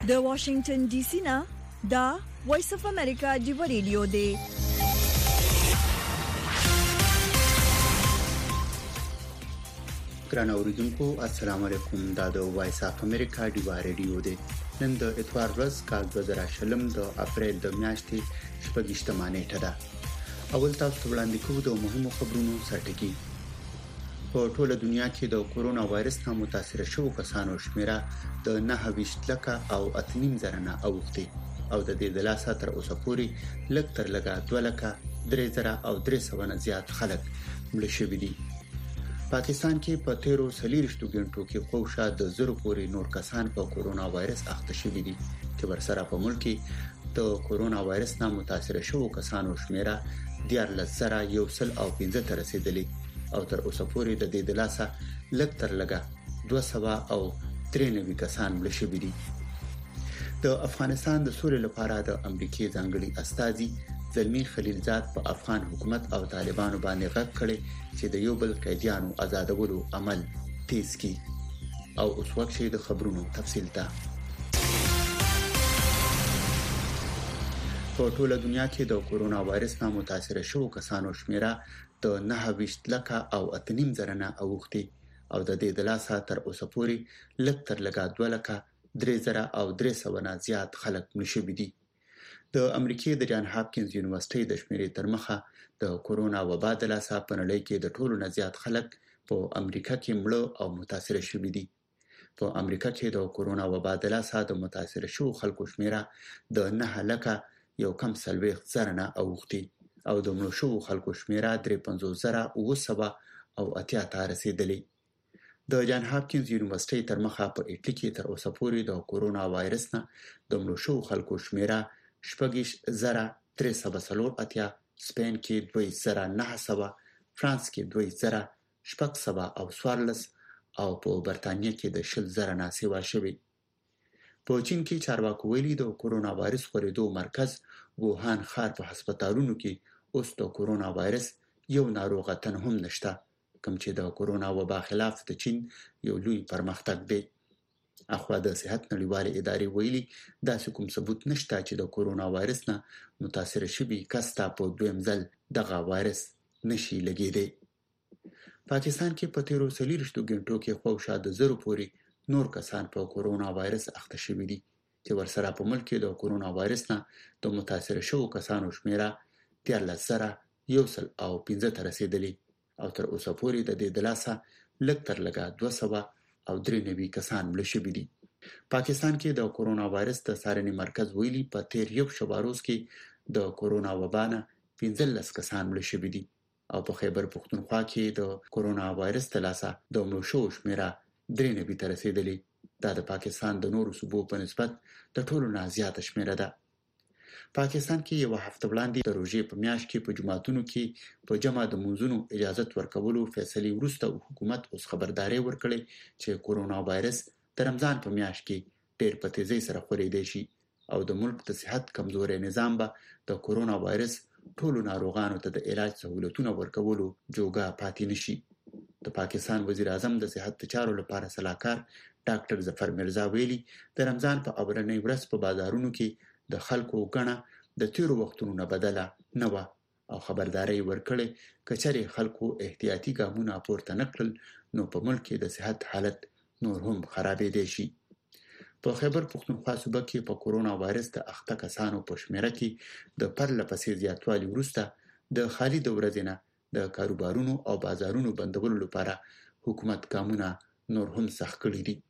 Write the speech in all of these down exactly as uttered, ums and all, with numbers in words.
د واشنگټن ډي سي نه دا وایس اف امریکا دی ریډیو دی. ګران اوریدونکو السلام علیکم. دا د وایس اف امریکا دی ریډیو دی. نن د اتوار ورځ کال دوه زره شلم د اپریل د میاشتې شپږشتمه نیټه ده. اول تاسو وړاندې کوو د مهمو خبرونو سرټکی. په ټوله دنیا کې د کورونا وایرس نه متاثر شوو کسانو شمیره د نه ویشت لکه او اتنیم زره نه اوښتي او د دې د لاسه تر اوسه پورې لږ تر لږه دوه لکه درې زره او درې سوه نه زیات خلک مړه شوي دي. پاکستان کې په تیرو څلوېښتو غنټو کې خوشا د زرو پورې نور کسان په کورونا وایرس اخته شوي دي چې ورسره په ملک کې د کورونا وایرس نه متاثر شوو کسانو شمیره دیارلس زره یو سل او پنځه ته رسیدلی او تر اوسه پورې د دې د لاسه لږ تر لږه دوه سوه او درې نوي کسان مړه شوي دي. د افغانستان د سولې لپاره د امریکای ځانګړي استازي زلمی خلیلزاد په افغان حکومت او طالبانو باندې غږ کړي چې د یو بل قیدیانو آزادولو عمل تیز کړي. او اوس وخت شي د خبرونو تفصیل ته. په ټوله دنیا کې د کورونا وایرس نه متاثر شوو کسانو شمیره د نه ویشت لکه او اتنیم زره نه اوښتي او د دې د لاسه تر اوسه پورې لږ تر لږه دوه لکه درې زره او درې سوه نه زیات خلک مړه شوي دي. د امریکای د جان هاپکینز یونیورسيټي د شمیرې تر مخه د کورونا وبا د لاسه په نړۍ کې د ټولو نه زیات خلک په امریکا کې مړه او متاثر شوي دي. په امریکا کې د کورونا وبا د لاسه د متاثر شوو خلکو شمیره د نه لکه یو کم سلويخت زره نه اوښتي او د مړو شوو خلکو شمیره درې پنځوس زره اوه سوه او اتیا ته رسیدلی. د جان هاپکینز یونیورسيټي تر مخه په اټلی کې تر اوسه پورې د کورونا وایرس نه د مړو شوو خلکو شمیره شپږ زره درې سوه څلور اتیا، سپین کې دوه زره نه سوه، فرانس کې دوه زره شپږ سوه او څوارلس او په برتانیې کې د شل زره نه سیوا شوي. په چین کې چارواکو ویلي د کورونا وایرس خورېدو مرکز ووهان ښار په هسپتالونو کې اوس د کورونا وایرس یو ناروغه تن هم نشته، کوم چې د کورونا وبا خلاف د چین یو لوی پرمختګ دی. اخوا د صحت نړیوالې ادارې ویلي داسې کوم ثبوت نشته چې د کورونا وایرس نه متاثر شوي کس ته په دویم ځل دغه وایرس نشي لګېدی. پاکستان کې په تیرو څلوېښتو غنټو کې خوشا د زرو پورې نور کسان په کورونا وایرس اخته شوي دي چې ورسره په ملک کې د کورونا وایرس نه د متاثر شوو کسانو شمیره دیارلس زره یو سل او پنځه ته رسیدلی او تر اوسه پورې د دې د لاسه لږ تر لږه دوه سوه او درې نوي کسان مړه شوي دي. پاکستان کې د کورونا وایرس د څارنې مرکز ویلي په تیر یو شباروز کې د کورونا وبا نه پنځلس کسان مړه شوي دي او په خیبر پښتونخوا کې د کورونا وایرس د لاسه د مړو شوو شمیره درې نوي ته رسیدلی. دا د پاکستان د نورو صوبو په نسبت د ټولو نه زیاته شمیره ده. پاکستان کې یو هفته وړاندې د روژې په میاشت کې په جماعتونو کې په جمع د منځونو اجازه ورکولو فیصلې وروسته حکومت اوس خبرداري ورکړي چې کورونا وایرس د رمضان په میاشت کې ډېر په تیزۍ سره خورېدای شي او د ملک د صحت کمزوري نظام به د کورونا وایرس ټولو ناروغانو ته د علاج سہولتونه ورکولو جوګه پاتې نشي. د پاکستان وزیر اعظم د صحت چارو لپاره صلاحکار ډاکټر ظفر مرزا ویلي د رمضان په اولنۍ ورځ په بازارونو کې د خلکو غڼه د تیرو وختونو نه بدله نه و او خبرداري ورکړي کچري خلکو احتیاطي ګامونه پورته نکړل نو په ملک کې د صحت حالت نور هم خرابې دي شي. په خیبر پښتونخوا صوبه کې په کورونا وایرس د اخته کسانو په شمیره کې د پرله پسې زیاتوالي وروسته د خالي د ورځې نه د کاروبارونو او بازارونو بندولو لپاره حکومت ګامونه نور هم سخت کړي دي.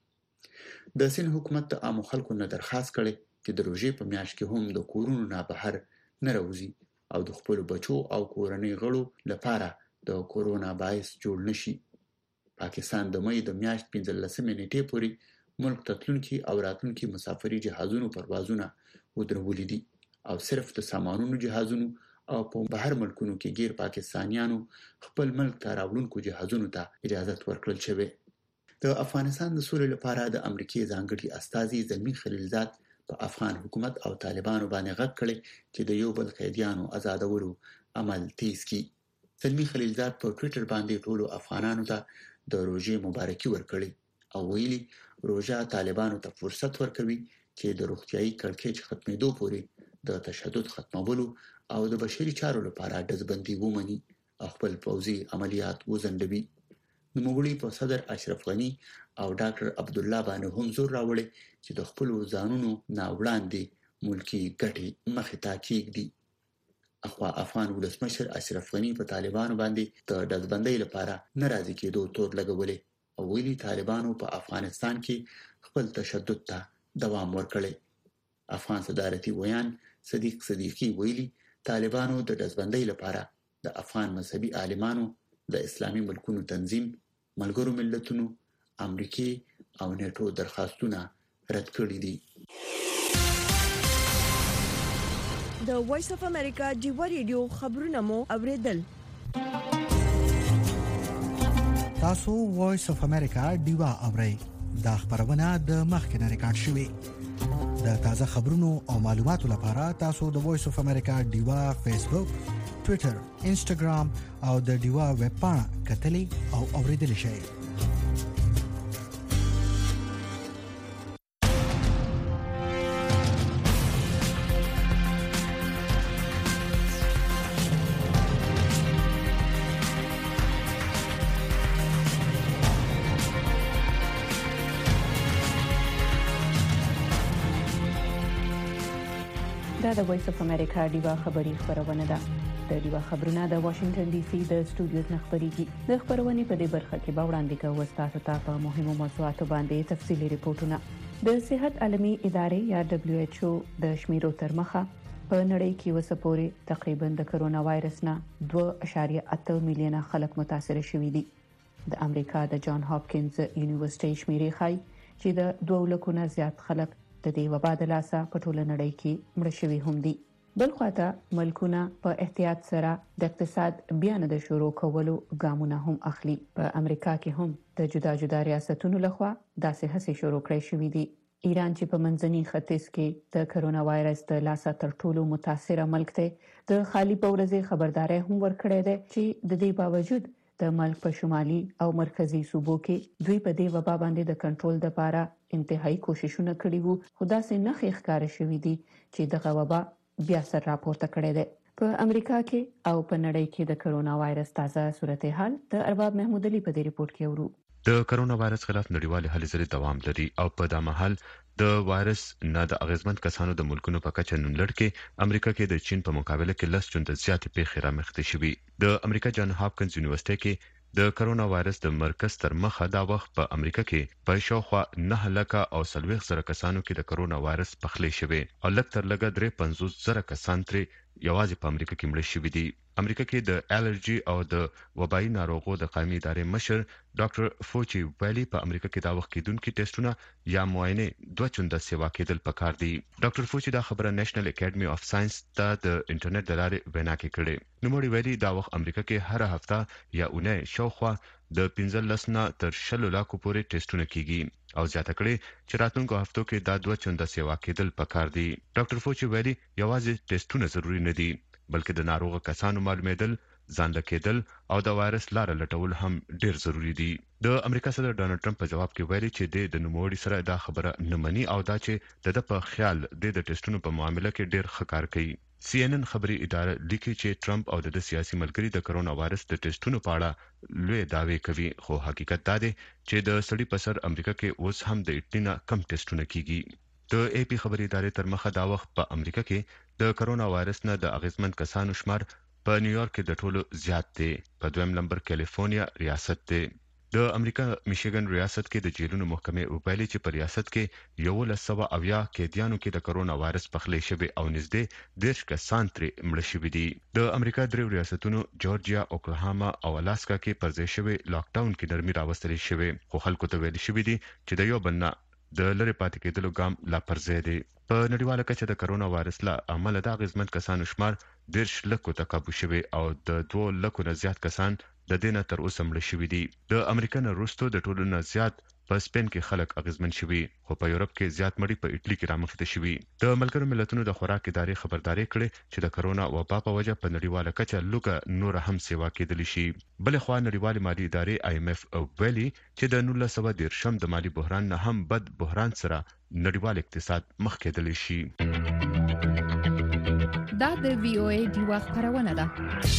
د سین حکومت د عام خلکو نه درخواست کړي چې د روژې په میاشت کې هم د کورونو نه بهر نه راوځي او د خپل بچو او کورنۍ غړو لپاره د کورونا باعث جوړ نشي. پاکستان د مې د میاشت پنځلسمې نیټې پورې ملک ته تلونکي او راتلونکي مسافري جهازونو پروازونه ودرولي دي او صرف د سامانونو جهازونو او په بهر ملکونو کې غیر پاکستانیانو خپل ملک ته راوړونکو جهازونو ته اجازه ورکړل شوې. د افغانستان د سولې لپاره د امریکای ځانګړي استازي زلمی خلیلزاد په افغان حکومت او طالبانو باندې غږ کړي چې د یو بل قیدیانو آزادولو عمل تیز کړي. زلمی خلیلزاد په ټوئیټر باندې ټولو افغانانو ته د روژې مبارکي ورکړي او ویلي روژه طالبانو ته فرصت ورکوي چې د روغتيایي کړکېچ ختمېدو پورې د تشدد ختمولو او د بشري چارو لپاره دزبندي ومني او خپل پوځي عملیات وزندوي. نوموړي په صدر اشرف غني او ډاکټر عبد الله باندې هم زور راوړي چې د خپل ځانونو نه وړاندې ملکی ګټې مخې ته کېږدي. اخوا افغان ولسمشر اشرف غني په طالبانو باندې د دزبندۍ لپاره ناراضي کېدو تور لګولې او ویلي طالبانو په افغانستان کې خپل تشدد ته دوام ورکړي. افغان صدارتي ویان صدیق صدیقي ویلي طالبانو د دزبندۍ لپاره د افغان مذهبي عالمانو، د اسلامي ملکونو تنظیم، ملګرو ملتونو، امریکای او نیټو درخواستونه رد کړي دي. د وایس اف امریکا ډیوا ریډیو خبرونه مو اوریدل. تاسو وایس اف امریکا ډیوا اورئ. دا خبرونه د مخکنه ریکارډ شوې. د تازه خبرونو او معلوماتو لپاره تاسو د وایس اف امریکا ډیوا فیسبوک، ټوئیټر، انسټاګرام او د ډیوا ویب پاڼه کتلې او اوریدل شئ. دا د وایس اف امریکا ډیوا خبری خبرونه ده. د ډیوا خبرونه د واشنگټن ډي سي د سټوډیوز نه خبريږي. د خبرونې په دې برخه کې به وړاندې کوو تاسو ته په مهمو موضوعاتو باندې تفصيلي ریپورتونه. د صحت عالمي ادارې یا دبليو ایچ او د شمیرو تر مخه په نړۍ کې وسپوري تقریبا د کرونا وایرس نه دوه اعشاریه اته میلیونه خلک متاثر شوي دي. د امریکا د جان هاپکینز یونیورسيټي شمیرې ښایي چې د دوه لکو نه زیات خلک د دې وبا د لاسه په ټوله نړۍ کې مړ شوي هم دي. بل خواته ملکونه په احتیاط سره د اقتصاد بیا نه د شروع کولو ګامونه هم اخلي. په امریکا کې هم د جدا جدا ریاستونو لخوا داسې هڅې شروع کړې شوې دي. ایران چې په منځني ختیځ کې د کرونا وایرس د لاسه تر ټولو متاثره ملک دی، د خالي پورزې خبرداري هم ورکړې ده چې د دې باوجود د ملک په شمالي او مرکزی صوبو کې دوی په دې وبا باندې د کنټرول لپاره انتهایی کوششونه کړي وو، خو داسې نه ښکار شوي دي چې دغه وبا بیا سر راپورته کړی دی. په امریکا کې او په نړۍ کې د کرونا وایرس تازه صورتحال د ارباب محمود علي په دې ریپورت کې ورو. د کرونا وایرس خلاف نړیوال هلې ځلې دوام لري او په دا مهال د وایرس نه د اغیزمن کسانو د ملکونو په کچه نوم لړ کې امریکا کې د چین په مقابله کې لس چنده زیاتې پیښې رامخته شوي. د امریکا جان هاپکینز یونیورسيټي کې د کرونا وایرس د مرکز تر مخه دا وخت په امریکا کې په شاوخوا نه لکه او سلويخ زره کسانو کې د کرونا وایرس پخلی شوی او لږ تر لږه درې پنځوس زره کسان ترې یوازې په امریکا کې مړ شوي دي. امریکا کې د الرجی او د وبایي ناروغو د قومي ادارې مشر ډاکټر فوچي ویلي په امریکا کې دا وخت کېدونکو ټیسټونه یا معاینه دوه چنده سیوا کېدل پکار دي. ډاکټر فوچي دا خبره نېشنل اکیډمي اف ساينس ته د انټرنیټ د لارې وینا کې کړې. نو مړي ویلي دا وخت امریکا کې هر هفته یا اونۍ شاوخوا د پنځلس نه تر شل لاکو پورې ټیسټونه کیږي او زیاته کړې چې راتلونکو هفتو کې دا دوه چنده سیوا کېدل پکار دي. ډاکټر فوچي ویلي یوازې ټیسټونه ضروری نه دي بلکې د ناروغ کسانو معلومېدل، ځان لکېدل او د وایرس لاره لټول هم ډیر ضروری دي. د امریکا صدر ډانلډ ټرمپ په جواب کې ویلي چې د نوموړي سره دا خبره نه مني او دا چې د په خیال د ټیسټونو په معاملې کې ډیر ښه کار کوي. سی ان ان خبري اداره لیکي چې ټرمپ او د سیاسي ملګري د کرونا وایرس د ټیسټونو په اړه لوی دعوی کوي، خو حقیقت دا دی چې د سړي په سر امریکا کې اوس هم د اټلینا کم ټیسټونه کیږي. د اي پی خبري ادارې تر مخه دا وخت په امریکا کې د کرونا وایرس نه د اغیزمن کسانو شمار په نیویارک کې د ټولو زیات دی. په دویم نمبر کالیفورنیا ریاست دی. د امریکا میشیګن ریاست کې د جیلونو محکمې ویلي چې په ریاست کې یو لس سوه اویا قیدیانو کې د کرونا وایرس پخلی شوی او نږدې دیرش کسان ترې مړه شوي دي. د امریکا دریو ریاستونو جورجیا، اوکلاهاما او الاسکا کې پر ځای شوی لاک ډاون کې نرمي راوستل شوی، خو خلکو ته ویل شوی دي چې د یو بل نه د لری پاتې کېدلو ګام لا پر ځای دی. په نړیواله کچه د کرونا وایرس له امله د اغیزمن کسانو شمار دیرش لکو ته کابو شوی او د دوه لکو نه زیات کسان د دې نه تر اوسه مړه شوي دي. د امریکا نه وروسته د ټولو نه زیات په سپین کې خلک اغیزمن شوي، خو په یورپ کې زیات مړي په اټلی کې رامخته شوي. د ملګرو ملتونو د خوراک ادارې خبرداري کړې چې د کرونا وبا په وجه په نړیواله کچه لوګه نور هم سیوا کېدلی شي. بل خو نړیوال مالی ادارې آی ایم اف او ویلي چې د نولس سوه دیرشم د مالی بحران نه هم بد بحران سره نړیوال اقتصاد مخ کېدلی شي. دا د وی او ای دی وخت خبرونه ده.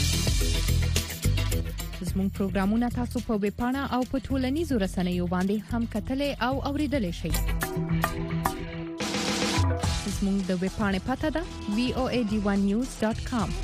زموږ پروګرامونه تاسو په ویب پاڼه او په ټولنیزو رسنیو باندې هم کتلای او اوریدلای شئ. زموږ د ویب پاڼې پته ده وی او ای ډي ون نیوز ډاټ کام.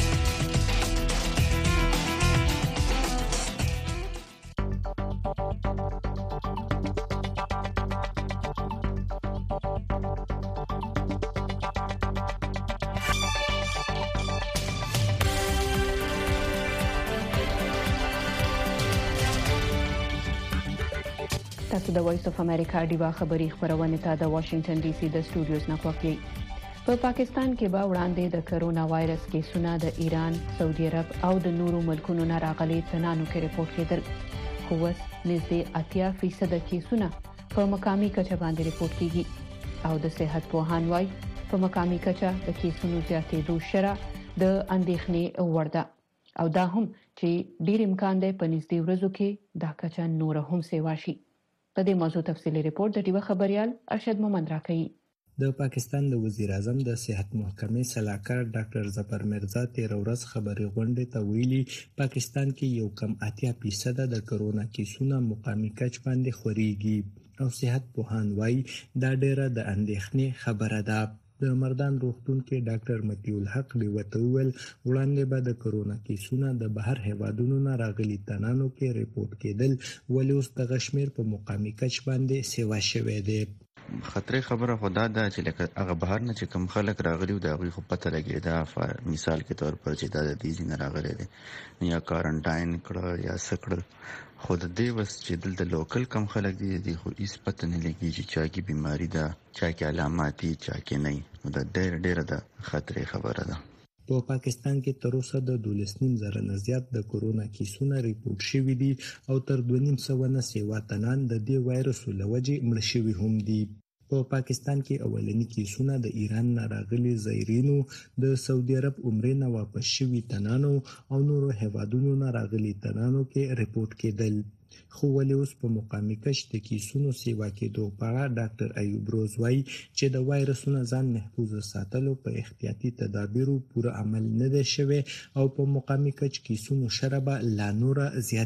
تاسو د وایس اف امریکا ډیوا خبری خبرونه ته د واشنگټن ډي سي د سټوډیوز نه کوي. په پاکستان کې به وړاندې د کرونا وایرس کیسونه د ایران، سعودي عرب او د نورو ملکونو نه راغلي تنانو کې ریپورت کېدل. خو اوس نږدې اتیا فیصد کیسونه په مقامي کچه باندې ریپورت کیږي او د صحت پوهان وايي په مقامي کچه د کیسونو زیاتېدو شره د اندېښنې وړ ده او دا هم چې ډیر امکان دی په نږدې ورځو کې دا کچه نور هم سیوا شي. په دې موضوع تفصیلی ریپورت د ډیوه خبريال ارشد مومند راکړي. د پاکستان د وزیر اعظم د صحت محکمې صلاحکار ډاکټر ظفر مرزا تیر ورځ خبري غونډه ته ویلي پاکستان کې یو کم اتیا فیصد د کرونا کیسونه مقامی کچ باندې خوريږي او صحت پوهان وايي دا ډیره د اندېښنې خبره ده. د مردان روغتون کې ډاکټر متیول حق دی وتول وړاندې به د کرونا کیسونه د بهر هیوادونو نه راغلي تنانو کې ریپورت کېدل ولې اوس د غشمیر په مقامی کچ باندې سیوا شوه دی. خطرې خبره خدا ده چې لکه هغه بهر نه چې کم خلک راغلي او دا غوي خو پته لګي دا مثال کې تور پر چې دا د دې نه راغلي دي یا کوارنټاین کړه یا سکړه خود دې وس چې دلته لوکل کم خلک دي دي خو هیڅ پته نه لګي چې چا کې بیماری ده چا کې علامات دي چا کې نه دا ډېر ډېر ده خطرې خبره ده. په پاکستان کې تر اوسه د دولسنیم زره نه زیات د کرونا کیسونه ریپورت شوي دي او تر دوه نیم سوه نه سیوا تنان د دې وایرس لوجې مړ شوي هم دي. په پاکستان کې اولنی کیسونه د ایران نه راغلي زایرینو، د سعودي عرب عمرې نه واپس شوي تنانو او نورو هیوادونو نه راغلي تنانو کې ریپورت کېدل. خو ولې اوس په مقامي کچ د کیسونو سیوا کېدو په اړه ډاکټر ایوب روز وايي چې د وایرسونو ځان محفوظ ساتلو په احتیاطي تدابیرو پوره عمل نه دی شوی او په مقامي کچ کیسونو شربه لا نور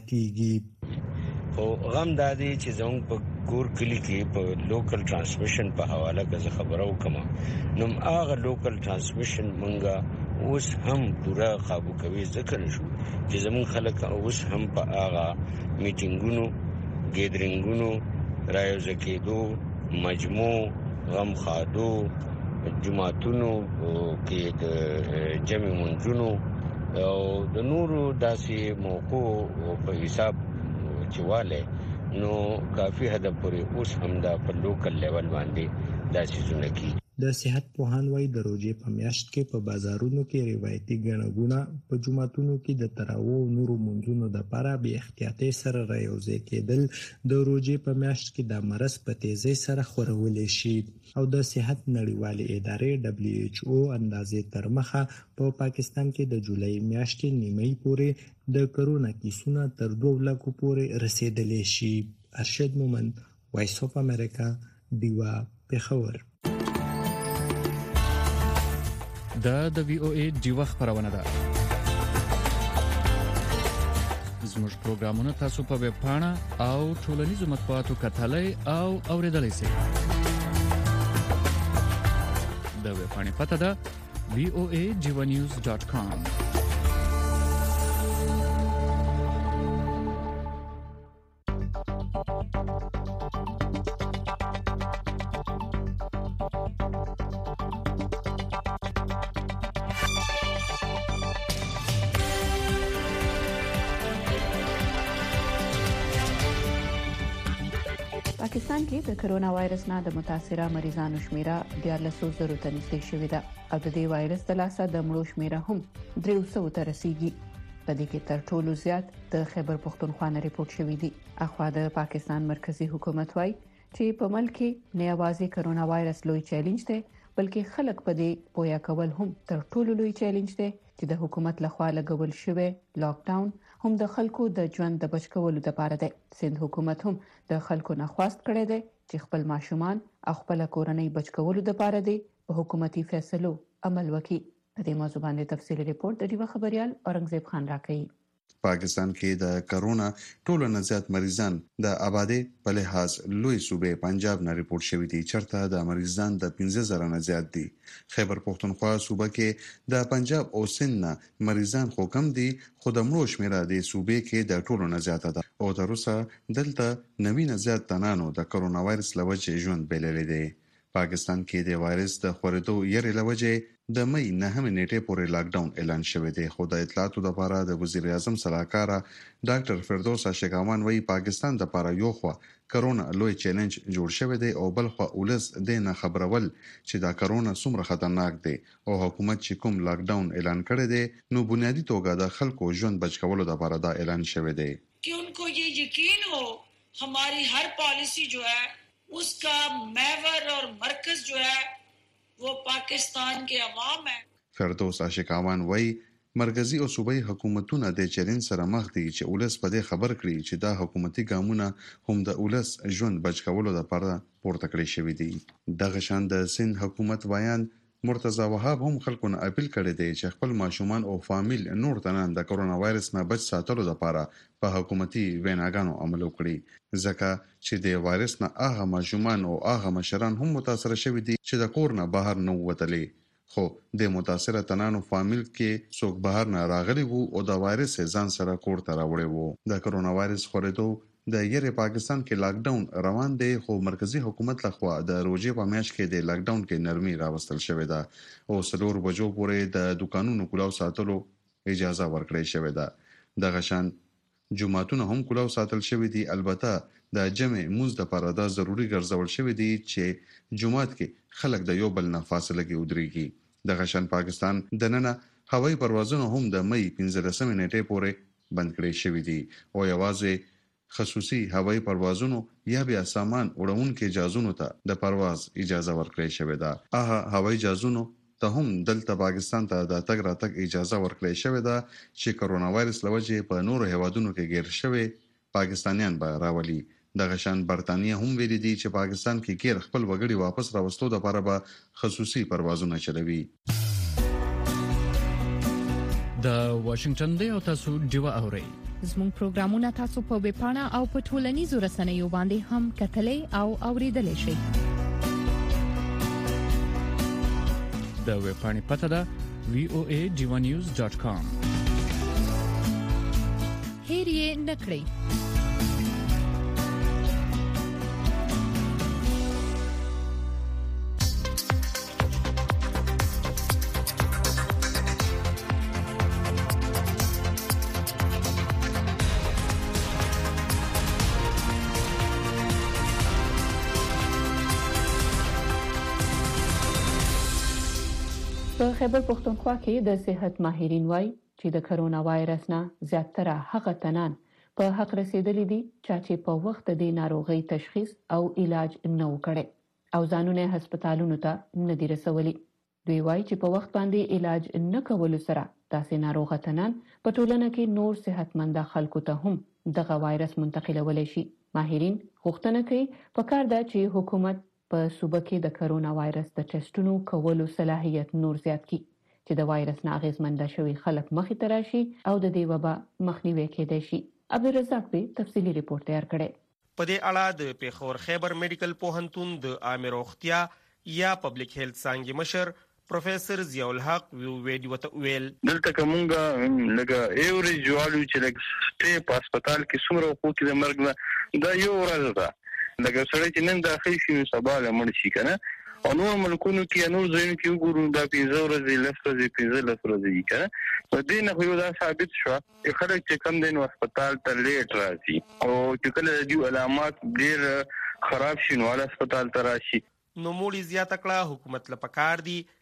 زیاتېږي. خو غم دا دی چې زموږ په کور کلی کې په لوکل ترانسمیشن په حواله کې خبرو کوم نو هغه لوکل ترانسمیشن مونږه اوس هم پورا قابو کوي ځکه نشو چې زموږ خلک اوس هم په هغه میټینګونو ګیدرینګونو رايوځ کېدو مجموع غم خادو جماعتونو کې د جمع منځونو او د نورو داسې موقعو په حساب چواله نو کافی حد پورې اوس هم دا په لوکل لیول باندې دا چیزونه کی. د صحت پوهان وايي د روزې په میاشت کې په بازارونو کې روایتي ګڼهګونه په جمعتونو کې د تراویح او نورو منځونو د لپاره به احتیاطي سره رايوځي کېدل د روزې په میاشت کې د مرض په تیزی سره خورول شي او د صحت نړیوالې ادارې دبليو ایچ او اندازې تر مخه په پاکستان کې د جولای میاشتې نیمه پورې د کرونا کیسونه تر دوه لکو پورې رسیدلې شي. ارشد مومند، وایس اف امریکا، دیوا پېښور. دا د وی او ای دیوا خبرونه ده. زموږ پروګرامونه تاسو په ویب پاڼه او ټولنیزو مطبوعاتو کتلای او اوریدلای شئ. د ویب پاڼې پته ده وی او ای ډي ون نیوز ډاټ کام. پاکستان کې د کرونا وایرس نه د متاثره مریضانو شمیره د لسو زرو ته نږدې شوې ده او د دې وایرس د لاسه د مړو شمیره هم درې سوه ته رسیدي. پدې کې تر ټولو زیات د خیبر پختونخوا نه ریپورت شوی دی. اخوا د پاکستان مرکزی حکومت وايي چې په ملک کې نه یوازې کرونا وایرس لوی چیلنج دی بلکې خلک په دې پویا کول هم تر ټولو لوی چیلنج دی چې د حکومت لخوا لګول شوی لاک ډاون هم د خلکو د ژوند د بچ کولو لپاره دی. سند حکومت هم د خلکو نه خواست کړی دی چې خپل ماشومان او خپل کورنۍ بچ کولو لپاره دی په حکومتي فیصلو عمل وکړي. په دې موضوع باندې تفصیلي ریپورت د ډیوه خبريال اورنګزیب خان راکړي. پاکستان کې د کرونا ټولو نه زیات مریضان د آبادی په لحاظ لوی صوبې پنجاب نه ریپورت شوی دي چرته د مریضان د پنځه زره نه زیات دي. خیبر پختونخوا صوبه کې د پنجاب او سند نه مریضان خو کم دي خو د مړو شمیره د صوبې کې د ټولو نه زیاته ده او تر اوسه دلته نوي نه زیات تنانو د کرونا وایرس لوجه ژوند بللې دي. پاکستان کې د وایرس د خورېدو یری لوجه د مې نهمه نیټه پورې لاک ډاون اعلان شوی دی. خو د اطلاعاتو لپاره د وزیر اعظم صلاحکار ډاکټر فردوس شګاوان وایي پاکستان د لپاره یو خو کرونا لوی چیلنج جوړ شوی دی او بل خو ولس د نه خبرول چې دا کرونا څومره خطرناک دی او حکومت چې کوم لاک ډاون اعلان کړی دی نو بنیادی توګه د خلکو ژوند بچ کولو لپاره دا اعلان شوی دی कि उनको ये यकीन हो हमारी हर पॉलिसी जो है उसका महवर और मरकज जो है वो पाकिस्तान के अवाम है. فردوس شګاوان وایي مرکزی او صوبایي حکومتونه د چیلنج سره مخ دي چې ولس په دې خبر کړي چې دا حکومتي ګامونه هم د ولس ژوند بچ کولو لپاره پورته کړی شوی دي. دغه شان د سند حکومت وایان مرتضی وهاب هم خلکو نه اپیل کړی دی چې خپل ماشومان او فامیل نور تنان د کرونا وایرس نه بچ ساتلو لپاره په حکومتي ویناګانو عمل وکړي ځکه چې د وایرس نه هغه ماشومان او هغه مشران هم متاثر شوي دي چې د کور نه بهر نه وتلي خو د متاثره تنانو فامیل کې څوک بهر نه راغلي وو او د وایرس ځان سره کور ته راوړی وو. د کرونا وایرس خورېدو د یری پاکستان کې لاک ډاون روان دی خو مرکزی حکومت لخوا د روزي په میاشت کې د لاک ډاون کې نرمي راوستل شوې ده او څلور بجو پورې د دکانونو کلاو ساتلو اجازه ورکړې شوې ده. دغه شان جمعهتون هم کلاو ساتل شوې دي. البته د جمع موز د لپاره دا ضروری ګرځول شوې دي چې جمعات کې خلک د یو بل نه فاصله کې ودرېږي. دغه شان پاکستان د نن هوایي پروازونه هم د مې پنځلسمې نیټې پورې بند کړي شوې دي او یوازې خصوصي هوایي پروازونو یا بیا سامان وړونکو جهازونو ته د پرواز اجازه ورکړې شوې ده. هغه هوایي جهازونو ته هم دلته پاکستان ته د تګ راتګ اجازه ورکړې شوې ده چې کرونا وایرس لوجه په نورو هیوادونو کې غیر شوی پاکستانیان به راولي. دغه شان برتانیه هم ویلي دي چې پاکستان کې غیر خپل وګړي واپس راوستو لپاره به خصوصي پروازونه چلوي. د واشنگټن دی او تاسو ډیوه اورئ. زموږ پروګرامونه تاسو په ویب پاڼه او په ټولنیزو رسنیو باندې هم کتلای او اوریدلای شئ. د ویب پاڼې پته ده وی او ای ډیوه نیوز ډاټ کام. هیر یې نکړئ. په خیبر پختونخوا کې د صحت ماهرین وایي چې د کرونا وایرس نه زیاتره هغه تنان په حق رسیدلي دي چې په وخت د ناروغۍ تشخیص او علاج نه وکړي او ځانونه هسپتالونو ته نه دي رسولي. دوی وایي چې په وخت باندې علاج نه کولو سره داسې ناروغه تنان په ټولنه کې نور صحتمند خلکو ته هم دغه وایرس منتقلولی شي. ماهرین غوښتنه کوي پکار ده چې حکومت په صوبه کې د کرونا وایرس د ټیسټونو کولو صلاحیت نور زیات کړي چې د وایرس نه اغیزمنده شوي خلک مخې ته راشي او د دې وبا مخنیوي کېدای شي. عبدالرزاق به تفصیلی ریپورت تیار کړي. په دې اړه د پیښور خیبر میډیکل پوهنتون د عامه روغتیا یا پبلک هیلث څانګې مشر پروفیسور ضیاء الحق ویډیو ته ویل دلته کومه لګه ایوري جوالو چې لکه سټې په هسپتال کې څومره وخت کې د مرګ نه دا یو ورځ ده لکه سړی چې نن داخل شي نو سبا له مړ شي کنه او نور ملکونو کې نور ځایونو کې وګورو دا پنځه ورځې لس ورځې پنځه لس ورځې کنه په دې نه یو دا ثابت شو چې خلک چې کم دین هسپتال ته لیټ راځي او چې کله د دې علامات ډېر خراب شي نو هسپتال ته راشي. نو موږ زیاته کړه حکومت لپاره دی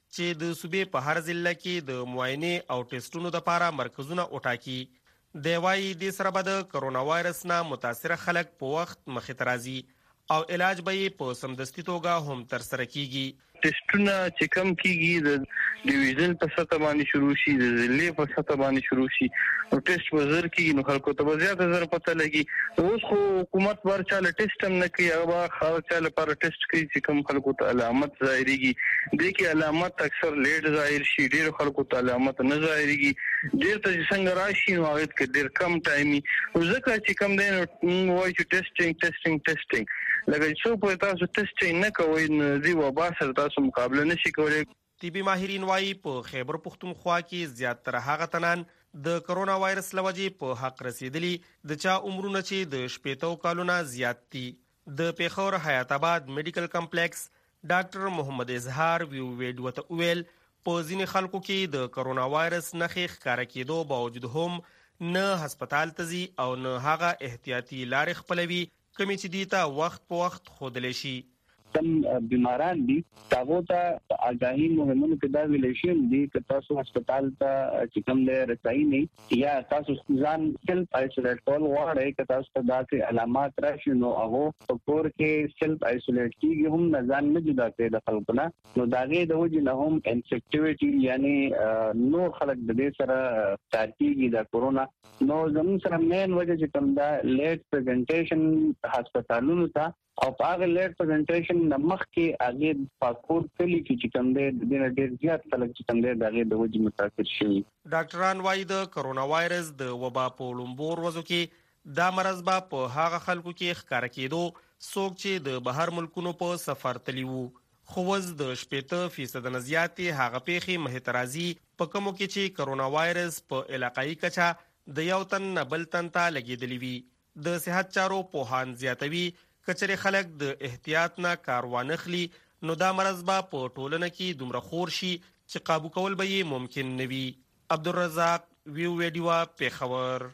چې د صوبې په هر ضلع کې د معاینې او ټیسټونو لپاره مرکزونه وټاکي. دی وايي دې سره به د کرونا وایرس نه متاثره خلک په وخت مخې ته راځي او علاج به یې په سمدستي توګه هم ترسره کیږي. ټیسټونه چې کم کیږي د ډیویژن په سطح باندې شروع شي، د ضلع په سطح باندې شروع شي، نو ټیسټ وزر کیږي، نو خلکو ته به زیاته زر پته لګي. اوس خو حکومت ور چاله ټیسټ هم نه کوي، هغه خاص چاله پر ټیسټ کوي چې کم خلکو ته علامت ظاهريږي. د کې علامت اکثر لیټ ظاهر شي، ډیر خلکو ته علامت نه ظاهريږي، ډیر ته څنګه راشي نو هغه کې ډیر کم ټایمي ځکه چې کم دی نو وایي چې ټیسټینګ ټیسټینګ ټیسټینګ لکه څو په تاسو ټیسټینګ نه کوئ نو دی وبا سره تاسو مقابله نشي کولای. طبي ماهرین وايي په خیبر پختونخوا کې زیاتره هغه تنان د کرونا وایرس لوجې په حق رسیدلی د چا عمرونه چې د شپېتو کالونو زیات دي. د پیښور حیات آباد میډیکل کمپلیکس ډاکټر محمد اظهار ویو ویډیو ته ویل په ځینې خلکو کې د کرونا وایرس نښې ښکاره کېدو باوجود هم نه هسپتال ته ځي او نه هغه احتیاطي لارې خپلوي کومې چې دې ته وخت په وخت ښودلی شي. کم بیماران دي هغه ته آگاهي مهمه کې دا ویل شي دي چې تاسو هسپتال ته چې کوم له رسایي نه یا تاسو ځان سیلف آیسولیټ کول غواړئ چې تاسو ته دا کې علامات راشي نو هغه په کور کې سیلف آیسولیټ کیږي، هم نه ځان نه جدا کوي د خلکو نه، نو دا غي د وجه نه هم انفیکټیویټي یعنی نو خلک د دې سره تاکیږي د کورونا. نو زموږ سره مین وجه چې کوم دا لیټ پریزنټیشن هسپتالونو ته او په هغه لیټ پریزنټیشن نمخ کې هغه پاکور کلی کې چې کوم دی د ډیر زیات خلک چې کوم دی دغه د وجه متاثر شوي. ډاکټران وايي د کرونا وایرس د وبا په لومړو ورځو کې دا مرض به په هغه خلکو کې ښکاره کېدو څوک چې د بهر ملکونو په سفر تللی وو، خو اوس د شپېته فیصد نه زیاتې هغه پیښې مخې ته راځي په کومو کې چې کرونا وایرس په علاقایي کچه د یو تن نه بل تن ته لګېدلی وي. د صحت چارو پوهان زیاتوي کچره خلک د احتیاط نه کار وانخلي نو دا مرض به په ټولنه کې دومره خور شي چې قابو کول به یې ممکن نه وي. عبدالرزاق ویو ویډیو پیښور.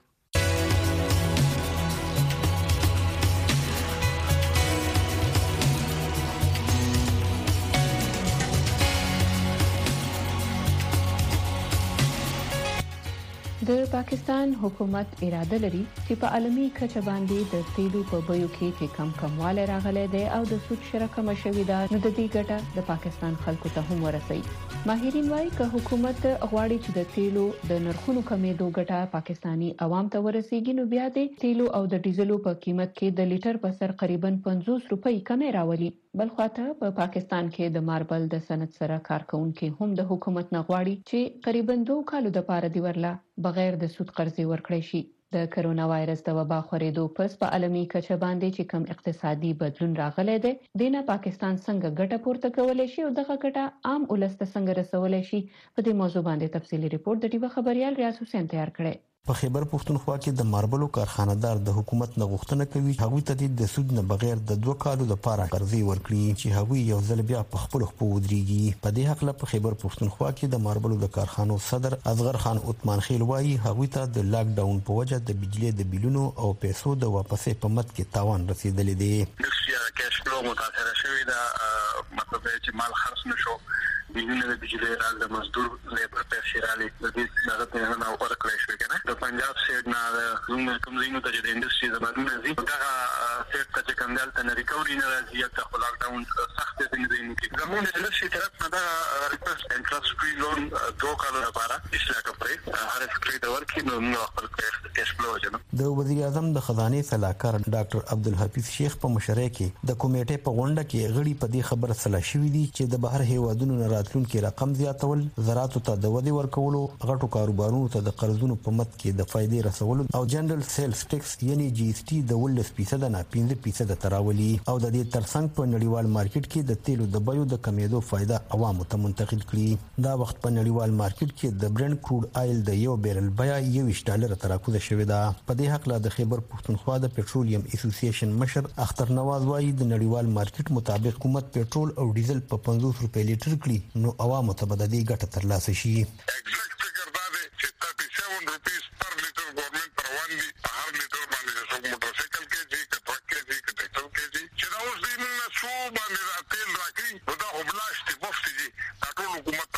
د پاکستان حکومت اراده لري چې په عالمي کچه باندې د تیلو په بیو کې چې کم کمواله راغلی دی او د سود شرکه مشوي ده نو د دې ګټه د پاکستان خلکو ته هم ورسي. ماهرین وايي چې حکومت غواړي چې د تیلو د نرخونو کمیدو ګټه پاکستانی عوام ته ورسیږي نو بیا د تیلو او د ډیزلو په قیمت کې د لیټر په سر تقریبا پنځوس روپۍ کمې راولي. بل خواته په پاکستان کې د ماربل د صنعت سره کارکونکو هم د حکومت نه غواړي چې تقریبا دوه کالو د پاره دی ورلا بغیر د سود قرضې ورکړی شي. د کرونا وایرس د وبا خورېدو پس په عالمي کچه باندې چې کم اقتصادي بدلون راغلی دی دینه پاکستان څنګه ګټه پورته کولای شي او دغه ګټه عام ولس ته څنګه رسولای شي په دې موضوع باندې تفصیلی ریپورت د ډیوه خبريال ریاض حسین تیار کړی. په خیبر پختونخوا کې د ماربلو کارخانه‌دار د حکومت نه غوښتنه کوي هغوی ته د سود نه بغیر د دوه کالو لپاره قرضې ورکړي چې هغوی یو ځل بیا په خپل خپل ودرېږي. په دې حق له په خیبر پختونخوا کې د ماربلو د کارخانو صدر اصغر خان عثمان خیل وايي هغوی ته د لاک ډاون په وجه د بجلی د بیلونو او پیسو د واپسې په مت کې تاوان رسیدلی دی. د کیش فلو متاثر شوی دا مطلب چې مال خرڅ نشو، بیلونه د بجلی راز د مزدور لیبر پیسې رالي د دې دغه نه ورکړل شو کنه. د پنجاب سیډ نه د کوم زینو ته د انډستری زمادونه زی دغه سیټ ته کوم دلته نه ریکوري نه راځي یا ته لاک ډاون سخت دي نه دي کې زموږ د انډستری طرف نه دا ریکوست انټرست فری لون دوه کالو لپاره اصلاح کړی هر فکر د ورکې نو نو خپل کیش فلو جنو. د وزیر اعظم د خزانه صلاحکار ډاکټر عبدالحفیظ شیخ په مشرۍ کې د کمیټې په غونډه کې غړي په دې خبر سلا شوې دي چې د بهر هیوادونو نه راتلونکي رقم زیاتول، زراعت ته د ودی ورکولو، غټو کاروبارونو ته د قرضونو په مت کې د فائدې رسولو او جنرال سیلز ټیکس یعنی جی اس ټي د ولس فیصد نه پنځه فیصد تراولي او د دې ترڅنګ په نړیوال مارکیټ کې د تیلو د بیو د کمیدو فائدہ عوامو ته منتقل کړي. دا وخت په نړیوال مارکیټ کې د برند کروډ آیل د یو بیرل بیا یویشت ډالر تراکوزه شوې ده. په دې حق لا د خیبر پختونخوا د پټرولیم اسوسییشن مشر اختر نواز وايي د نړیوال مارکیټ مطابق حکومت پټرول او ډیزل په پنځوس روپۍ لیټر کړي نو عوامو ته به د دې ګټه ترلاسه شي. باندې راتل راکړي نو دا هبلاش ته مفت دي ټول حکومت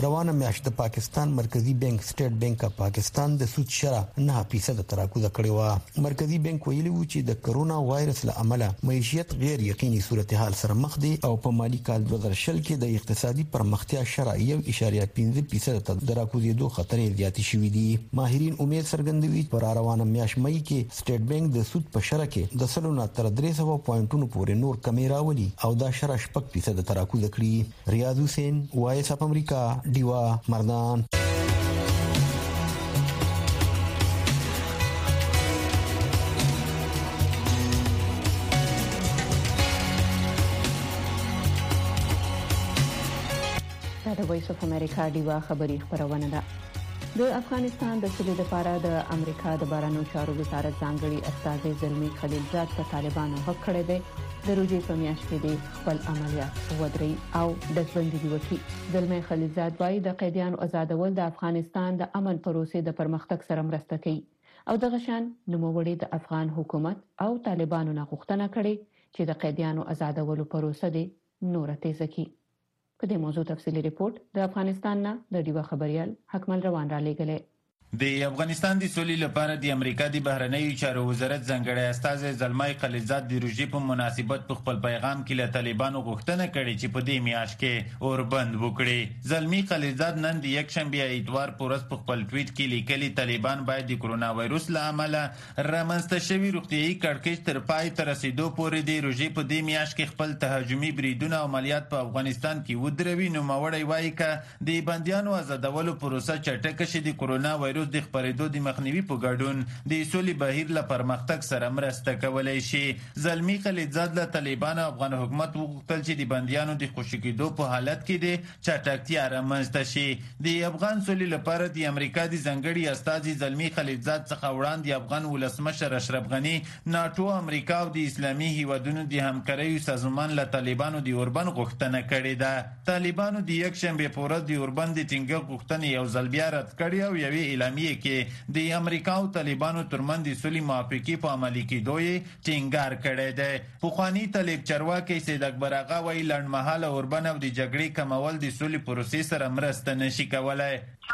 روانه میاشت د پاکستان مرکزی بانک سټیټ بانک اف پاکستان د سود شرح نه فیصد تراکوزه کړې و. مرکزی بانک ویلي و چې د کرونا وایرس له امله معیشت غیر یقیني صورتحال سره مخ دي او په مالی کال دوه زره شل کې د اقتصادي پرمختیا شرح یو اشاریه پنځه فیصد ته د راکوزېدو خطر زیاتې شوې دي. ماهرین امید څرګندوي پر روانه میاشت مې کې سټیټ بانک د سود په شرح کې د سلو نه تر درې سوه پوینټونو پورې نور کمی راولي او دا شرح شپږ فیصد تراکوزه کړي. ریاض حسین وایس اپ امریکا دیوا مردان. دا د وایس اپ امریکا دیوا خبری خبرونه ده. د افغانستان د سولې لپاره د امریکا د بهرنیو چارو وزارت ځانګړي استازي زلمی خلیلزاد په طالبانو حق کړی دی د روزي په میاشت کې د خپل عملیات ودرې او د ژوندۍ وکي. زلمی خلیلزاد وايي د قیدیانو آزادول د افغانستان د امن پروسې د پرمختګ سره مرسته کوي او د غشان نوموړي د افغان حکومت او طالبانو نه غوښتنه کړې چې د قیدیانو آزادولو پروسه د نور تیز کړي. په دې موضوع تفصیلی ریپورت د افغانستان نه د ډیوا خبريال حکمل روان را لېږلی. د افغانستان د سولې لپاره د امریکا د بهرنیو چارو وزارت ځانګړی استازی زلمی خلیلزاد د روژې په مناسبت په خپل پیغام کې له طالبانو غوښتنه کړې چې په دې میاشت کې اوربند وکړي. زلمی خلیلزاد نن د یکشنبه اتوار په ورځ په خپل ټویټ کې لیکلي طالبان باید د کرونا وایروس له امله رامنځته شوي روغتیایي کړکېچ تر پای ته رسیدو پورې د روژې په دې میاشت کې خپل تهاجمي بریدونه او عملیات په افغانستان کې ودروي. نوموړی وایي که د بندیانو آزادولو پروسه چټکه شي د کرونا وایروس د خپرېدو د مخنیوي په ګډون د سولې بهیر له پرمختګ سره مرسته کولای شي. زلمی خلیلزاد له طالبان او افغان حکومت وغوښتل چې د بندیانو د خوشي کېدو په حالت کې د چټکتیا رامنځته شي. د افغان سولې لپاره د امریکا د ځانګړي استازي زلمی خلیلزاد څخه وړاندې افغان ولسمشر اشرف غني ناتو، امریکا او د اسلامي هیوادونو د همکاریو سازمان له طالبانو د اوربند غوښتنه کړې ده. طالبانو د یکشنبه په ورځ د اوربند د ټینګښت غوښتنې یو ځل بیا رد کړې او یوې اعلامیې کې د امریکا او طالبانو ترمنځ د سولې موافقې په عملي کېدو یې ټینګار کړی دی. پخواني طالب چارواکي سید اکبر آغا وایي لنډمهاله اوربند او د جګړې کمول د سولې پروسې سره مرسته نشي کولای.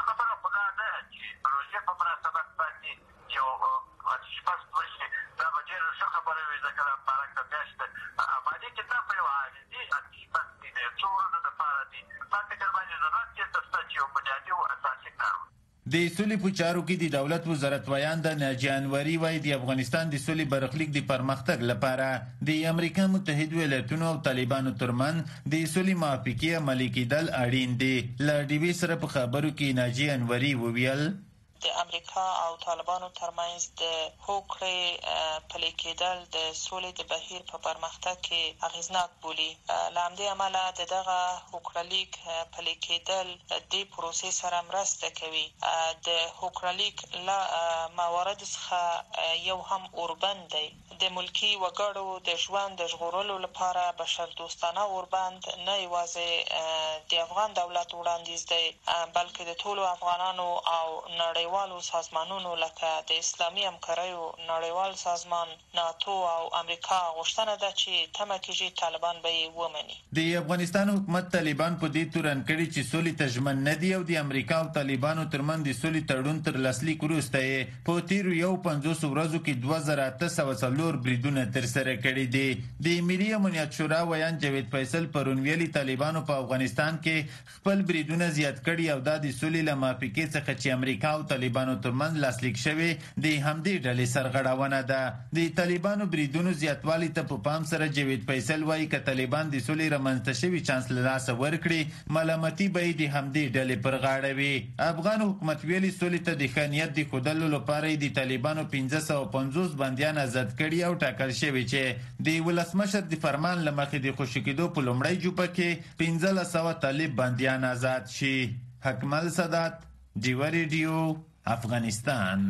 د سولې په چارو کې د دولت وزارت ویان د ناجی انوري وایي د افغانستان د سولې برخلیک د پرمختګ لپاره د امریکا متحده ایالاتونو او طالبانو ترمنځ د سولې موافقې عملي کېدل اړین دي. له ډیوې سره په خبرو کې ناجی انوري وویل د امریکا او طالبانو ترمنځ د هوکړې پلي کېدل د سولې د بهیر په پرمختګ کې اغیزناک بولي. له همدې امله د دغه هوکړلیک پلي کېدل د پروسې سره مرسته کوي. د هوکړلیک له موارد څخه یو هم اوربند دی. د ملکي وګړو د ژوند د ژغورلو لپاره بشردوستانه اوربند نه یوازې د افغان دولت وړاندیز دی بلکې د ټولو افغانانو او نړۍ والو سازمانونو لکه د اسلامي همکاریو نړیوال سازمان، ناتو او امریکا غوښتنه ده چې تمه کېږي طالبان به یې ومني. د افغانستان حکومت طالبان په دې تورن کړي چې سولې ته ژمن نه دي او د امریکا او طالبانو ترمنځ د سولې تړون تر لاسلیک وروسته یې په تیرو یو پنځوس ورځو کې دوه زره اته سوه څلور بریدونه ترسره کړي دي. د ملي امنیت شورا ویان جاوید فیصل پرون ویلي طالبانو په افغانستان کې خپل بریدونه زیات کړي او دا د سولې له موافقې څخه چې امریکا او طالبانو ترمنځ لاسلیک شوی د همدې ډلې سرغړونه ده. د طالبانو بریدونو زیاتوالی ته په پام سره جاوید فیصل وایي که طالبان د سولې رامنځته شوي چانس له لاسه ورکړي ملامتي به یې د همدې ډلې پر غاړه وي. افغان حکومت ویلي سولې ته د ښه نیت د ښودلو لپاره یې د طالبانو پنځه سوه پنځوس بندیان آزاد کړي او ټاکل شوي چې د ولسمشر د فرمان له مخې د خوشي کېدو په لومړۍ جوپه کې پنځلس سوه طالب بندیان آزاد شي. حکمل سادات، ډیوه ریډیو، افغانستان.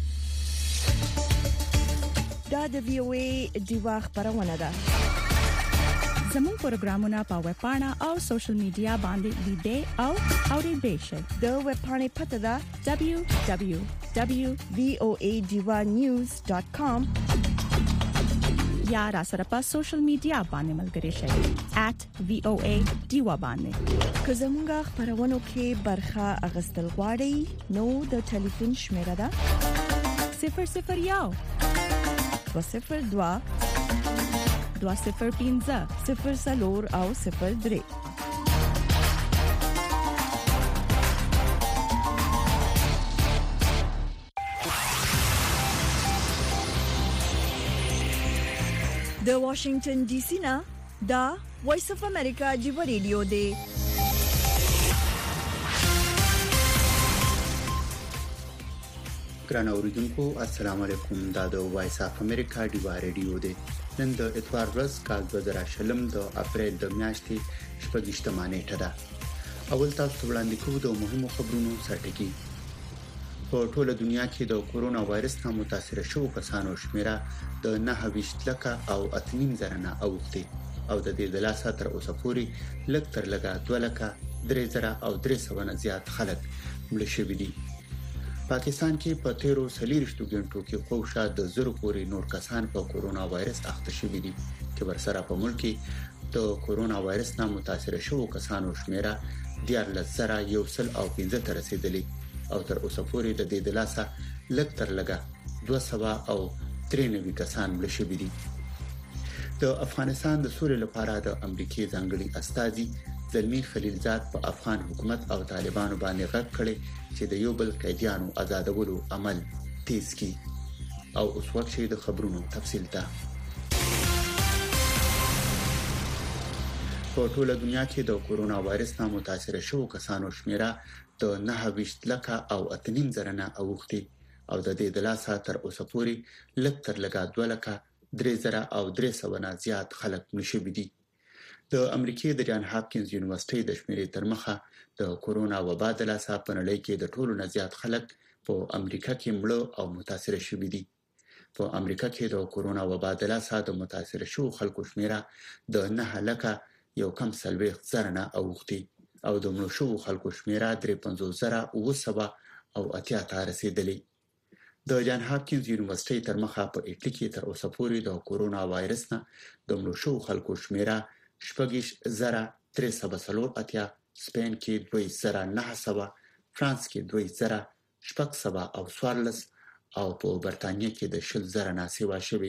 دا د وی او ای ډیوه خبرونه ده. زموږ پروګرامونه په ویب پاڼه او سوشل میډیا باندې لیدئ او اوریدئ شئ. د ویب پاڼې پته ده دبلیو دبلیو دبلیو ډاٹ وی او ای ډیوا نیوز ډاٹ کام یا را سره په سوشل میډیا باندې ملګري شئ at v o a diva باندې. که زموږه خبرونه کې برخه اغستل غواړئ نو د ټلیفون شمیره ده صفر صفر یو دو صفر دو دو صفر پنځه صفر څلور او صفر درې. د واشنگټن ډي سي نه دا وایس اف امریکا جیو ریډیو دی. ګران اوریدونکو السلام علیکم. دا د وایس اف امریکا جیو ریډیو دی. نن د اتوار ورځ کال دوه زره شلم د اپریل د میاشتې شپږشتمه نیټه ده. اول تاسو وړاندې کوو د مهمو خبرونو سرټکی. په ټوله دنیا کې د کورونا وایرس نه متاثر شوو کسانو شمیره د نهه ویشت لکه او اتنیم زره نه اوښتي او د دې د لاسه تر اوسه پورې لږ تر لږه دوه لکه درې زره او درې سوه نه زیات خلک مړ شوي دي. پاکستان کې په تیرو څلوېښتو غنټو کې خوښه د زرو پورې نور کسان په کورونا وایرس اخته شوي دي چې ورسره په ملک کې د کورونا وایرس نه متاثر شوو کسانو شمیره دیارلس زره یو سل او پنځه ته رسیدلی او تر اوسه پورې د دې د لاسه لږ تر لږه دوه سوه او درې نوي کسان مړ شوي دي. د افغانستان د سولې لپاره د امریکای ځانګړي استازي زلمی خلیلزاد په افغان حکومت او طالبانو باندې غږ کړي چې د یو بل قیدیانو آزادولو عمل تیز کړي. او اوس وخت شي د خبرونو تفصیل ته. په ټوله دنیا کې د کورونا وایرس نه متاثر شوو کسانو شمیره د نهه ویشت لکه او اتنیم زره نه اوښتي او د دې د لاسه تر اوسه پورې لږ تر لږه دوه لکه درې زره او درې سوه نه زیات خلک مړ شوي دي. د امریکای د جان هاپکینز یونیورسيټي د شمیرې تر مخه د کورونا وبا د لاسه په نړۍ کې د ټولو نه زیات خلک په امریکا کې مړ او متاثر شوي دي. په امریکا کې د کورونا وبا د لاسه د متاثر شوو خلکو شمیره د نهه لکه یو کم څلوېښت زره نه اوښتي او د مړو شوو خلکو شمیره درې پنځوس زره اوه سوه او اتیا ته رسیدلی. د جان هاپکینز یونیورسيټي تر مخه په اټلی کې تر اوسه پورې د کورونا وایرس نه د مړو شوو خلکو شمیره شپږ زره درې سوه څلور اتیا، سپین کې دوه زره نه سوه، فرانس کې دوه زره شپږ سوه او څوارلس او په برتانیې کې د شل زره نه سیوا شوي.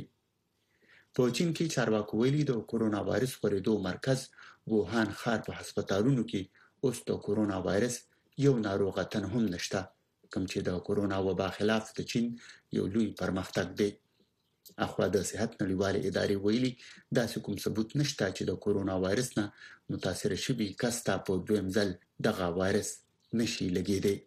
په چین کې چارواکو ویلي د کورونا وایرس خورېدو مرکز ووهان ښار په هسپتالونو کې اوس د کورونا وایرس یو ناروغه تن هم نشته، کوم چې د کورونا وبا خلاف د چین یو لوی پرمختګ دی. اخوا د صحت نړیوالې ادارې ویلي داسې کوم ثبوت نشته چې د کورونا وایرس نه متاثر شوي کس ته په دویم ځل دغه وایرس نشي لګېدی.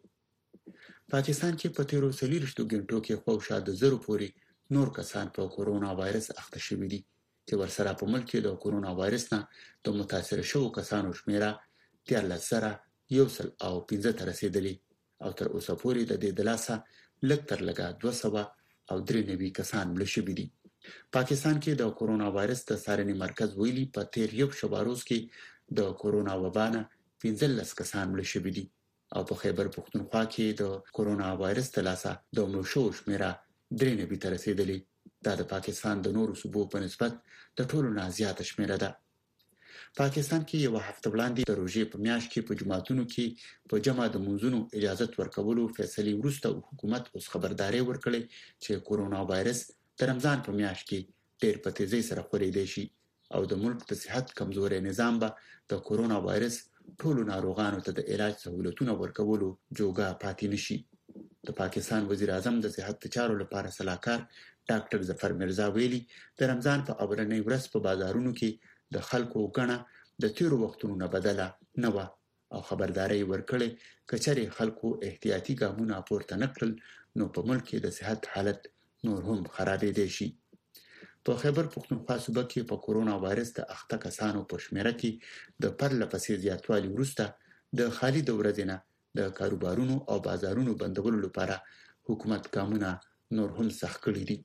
پاکستان کې په تیرو څلوېښتو غنټو کې خوښه د زرو پورې نور کسان په کورونا وایرس اخته شوي دي چې ورسره په ملک کې د کورونا وایرس نه د متاثر شوو کسانو شمیره دیارلس زره یو سل او پنځه ته رسیدلی او تر اوسه پورې د دې د لاسه لږ تر لږه دوه سوه او درې نوي کسان مړ شوي دي. پاکستان کې د کورونا وایرس د څارنې مرکز ویلي په تیر یو شپه روز کې د کورونا وبا نه پنځلس کسان مړ شوي دي او په خیبر پښتونخوا کې د کورونا وایرس د لاسه د مړو شوو شمیره درې نوي ته رسیدلی. دا د پاکستان د نورو صوبو په نسبت د ټولو نه زیاته شمیره ده. پاکستان کې یو هفته وړاندې د روژې په میاشت کې په جماعتونو کې په جمع د منځونو اجازه ورکولو فیصله وروسته حکومت اوس خبرداري ورکړي چې کورونا وایرس د رمضان په میاشت کې ډېر په تیزی سره خورېدای شي او د ملک د صحت کمزوري نظام به د کورونا وایرس ټولو ناروغانو ته د علاج سہولتونه ورکولو جوګه پاتې نشي. د پاکستان وزیر اعظم د صحت چارو لپاره صلاحکار ډاکټر ظفر مرزا ویلي د رمضان په اولنۍ ورځ په بازارونو کې د خلکو غڼه د تیرو وختونو نه بدله نه و او خبرداري ورکړي کچري خلکو احتیاطي ګامونه پورته نکړل نو په ملک کې د صحت حالت نور هم خرابې دي شي. په خیبر پښتونخوا صوبه کې په کورونا وایرس د اخته کسانو په شمیره کې د پرله پسې زیاتوالي وروسته د خالي د ورځې نه د کاروبارونو او بازارونو بندولو لپاره حکومت ګامونه نور هم سخت کړي دي.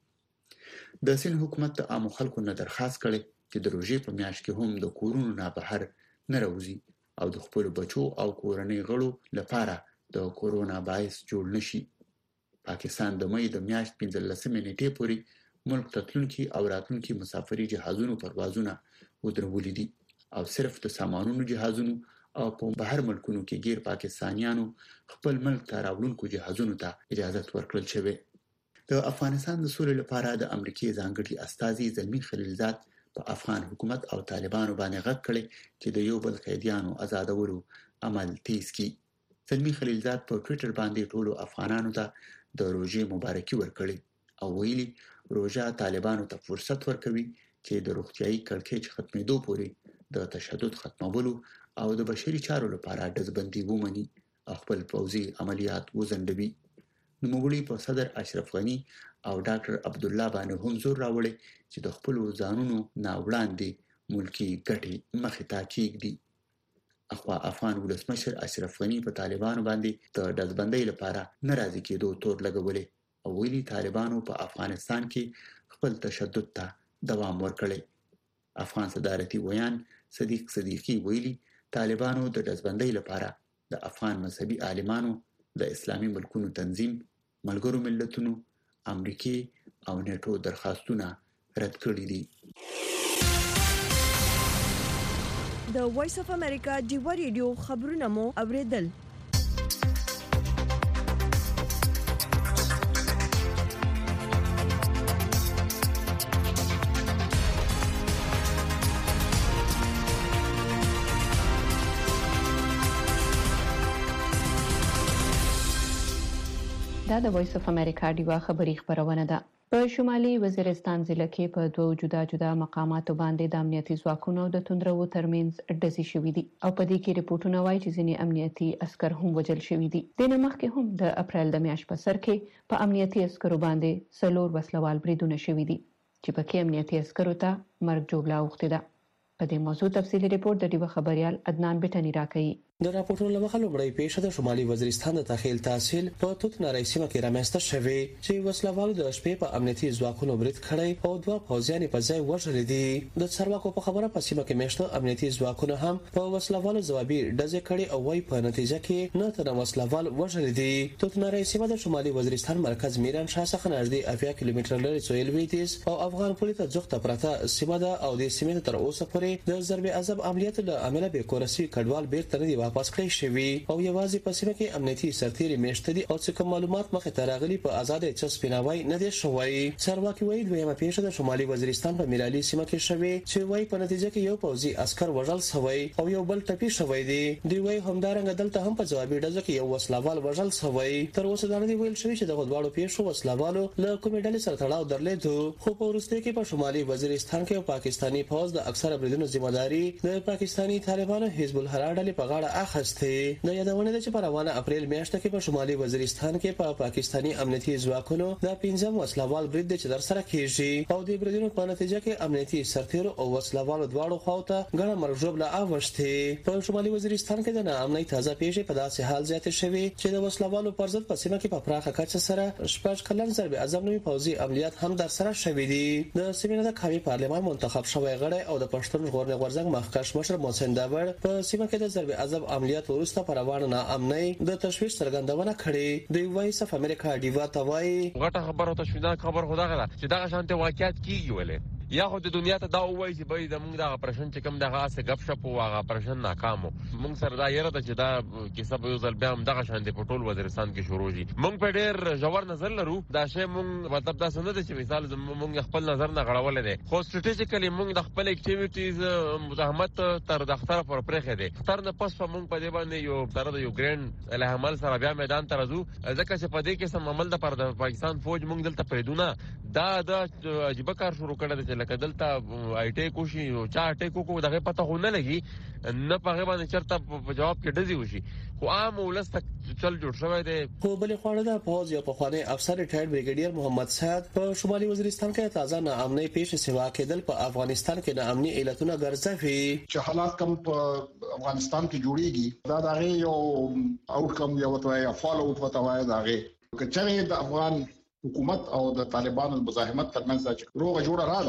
د سین حکومت د عام خلکو نه درخواست کړي چې د روژې په میاشت کې هم د کورونو نه بهر نه راوځي او د خپل بچو او کورنۍ غړو لپاره د کورونا باعث جوړ نشي. پاکستان د مې د میاشت پنځلسمې نیټې پورې ملک ته تلونکي او راتلونکي مسافري جهازونو پروازونه ودرولې دي او صرف د سامانونو جهازونو او په بهر ملکونو کې غیر پاکستانیانو خپل ملک ته راوړونکو جهازونو ته اجازه ورکړل شوې. د افغانستان د سولې لپاره د امریکای ځانګړي استازي زلمی خلیلزاد په افغان حکومت او طالبانو باندې غږ کړی چې د یو بل قیدیانو آزادولو عمل تیز کړي. زلمی خلیلزاد په ټوئیټر باندې ټولو افغانانو ته د روژې مبارکي ورکړي او ویلي روژه طالبانو ته فرصت ورکوي چې د روغتيایي کړکېچ ختمېدو پورې د تشدد ختمولو او د بشري چارو لپاره دزبندي ومني او خپل پوځي عملیات وزندوي. نوموړي په صدر اشرف غنی او ډاکټر عبد الله باندې هم زور راوړی چې د خپل ځانونو نه وړاندې ملکی ګټې مخې ته کېږدي. اخوا افغان ولسمشر اشرف غنی په طالبانو باندې د دزبندۍ لپاره ناراضي کېدو تور لګولې او ویلي طالبانو په افغانستان کې خپل تشدد ته دوام ورکړي. افغان صدارتي ویان صدیق صدیقی ویلي طالبانو د دزبندۍ لپاره د افغان مذهبي عالمانو د اسلامي ملکونو تنظیم ملګرو ملتونو امریکای او نیټو درخواستونه رد کړي دي. د وایس اف امریکا ډیو ریډیو خبرونه مو اوریدل. دا د وایس اف امریکا ډیوا خبری خبرونه ده. په شمالي وزیرستان ضلع کې په دوه جدا جدا مقاماتو باندې د امنیتي ځواکونو د توندرو ترمنځ ډزې شوې دي او په دې کې رپورټونه وايي چې ځینې امنیتي عسكر هم وژل شوي دي. د نمخ کې هم د اپریل د میاشتې په سر کې په امنیتي عسکرو باندې څلور وسلوال بریدونه شوي دي چې پکې امنیتي عسکرو ته مرګ جوړه اوښتې ده. په دې موضوع تفصیلی ریپورت د ډیو خبريال عدنان بټنی راکړي. د راپورټونو لمخه لومړی پیښه د شمالي وزیرستان د تخیل تحصیل په توت نارای سیمه کې رامنځته شوې چې وسلوالو د شپې په امنیتي ځواکونو برید کړی او دوه پوځیان په ځای وژل دي. د څاروکو په خبره په سیمه کې مېشته امنیتي ځواکونه هم په وسلوالو ځوابي ډزې کړي او وايي په نتیجه کې نه تر وسلوال وژل دي. توت نارای سیمه د شمالي وزیرستان مرکز میران شاه څخه نږدې اویا کیلومتره لري سویل ویتیس او افغان پولیس ته ځخته پرته سیمه ده او د سیمې تر اوسه پورې د ضرب عذاب عملیاتو له امله به کورسي کډوال بیرته نه واپس کړی شوی او یوازې په سیمه کې امنیتي سرتیري میشته دي او څه کوم معلومات مخه ته راغلي په آزاد چس پیناوي نه دي شوی. سرواکي وایي دویمه پیښه د شمالي وزیرستان په میرالي سیمه کې شوی چې وایي په نتیجه کې یو پوځي عسكر وژل شوی او یو بل ټپي شوی دی. دوی وایي همدارنګه دلته هم په جوابي ډزه کې یو وسلوال وژل شوی. تر اوسه دا نه ویل شوی چې دغه دواړو پیښو وسلوالو له کومې ډلې سره تړاو درلود خو په وروسته کې په شمالي وزیرستان کې پاکستانی فوج د اکثره بریدونو ذمہداري د پاکستانی طالبانو حزب الحرار ډلې په غاړه اخیسته. د یادونه ده چې په روانه اپریل میاشت کې په شمالي وزیرستان کې په پا پاکستانی امنیتي ځواکونو د پنځم وسلوال برید چې در سره کیږي او د بریدونو په نتیجه کې امنیتي سرتیرو او وسلوالو دواړو خواته ګڼه مرګ ژوبله اوښتې. په شمالي وزیرستان کې د ناامنۍ تازه پیښې په داسې حال زیاتې شوې چې د وسلوالو پر ضد په سیمه کې په پراخه کچه سره شپږ کلن ضرب اعظم نومي پوځي عملیات هم در سره شوې دي. د سیمې د قومي پارلمان منتخب شوی غړی او د پښتون ژغورنې غورځنګ مخکښ مشر محسن داور په سیمه کې د ضرب اعظم عملیات وروسته پر روانه ناامنۍ د تشویش څرګندونه کړې. د وایس اف امریکا ډیوا توای غټه خبره تشویش خبر خدا غلا چې دا شانته واقعیت کیږي ولې یا خو د دنیا ته دا وایي چې به د موږ د اپریشن چې کوم دغه اسه غب شپ او هغه اپریشن ناکام موږ سره دا یره چې دا کیسه به یو ځل بیا هم دغه شان د پټول وزیرستان کې شروع شي. موږ په ډېر ژور نظر لرو دا شی موږ مطلب دا څنګه چې مثال موږ خپل نظر نه غړول دي خو سټریټیجیکلی موږ د خپل اکټیویټیز مزاحمت تر د خطر پر پرخه دي. خطر نه پس په موږ په دې باندې یو تر د یو ګرند الهمل سره بیا میدان ته راځو ځکه چې په دې کې سم عمل د پر د پاکستان فوج موږ دلته پریدونه دا د عجیب کار شروع کړل چې لکه دلته آیټي کوشي او چا ټیکو کو دغه پته خو نه لګي نه په غو باندې چرته په جواب کې ډزي وشي خو عام ولست چل جوړ شوی دی. خو بلې خواړه د پوز یو په خواني افسر ریټایرډ بریګیډیر محمد سعد په شمالي وزیرستان کې تازه ناامنۍ پیښه سیوا کېدل په افغانستان کې ناامنۍ علتونه ګرځوي چې حالات کم په افغانستان کې جوړیږي دا دغه یو اوټ کم یو وتوي فالو اوټ وتوي دغه کچره د افغان حکومت او د طالبانو مزاحمت ترمنځ چې روغه جوړه رااله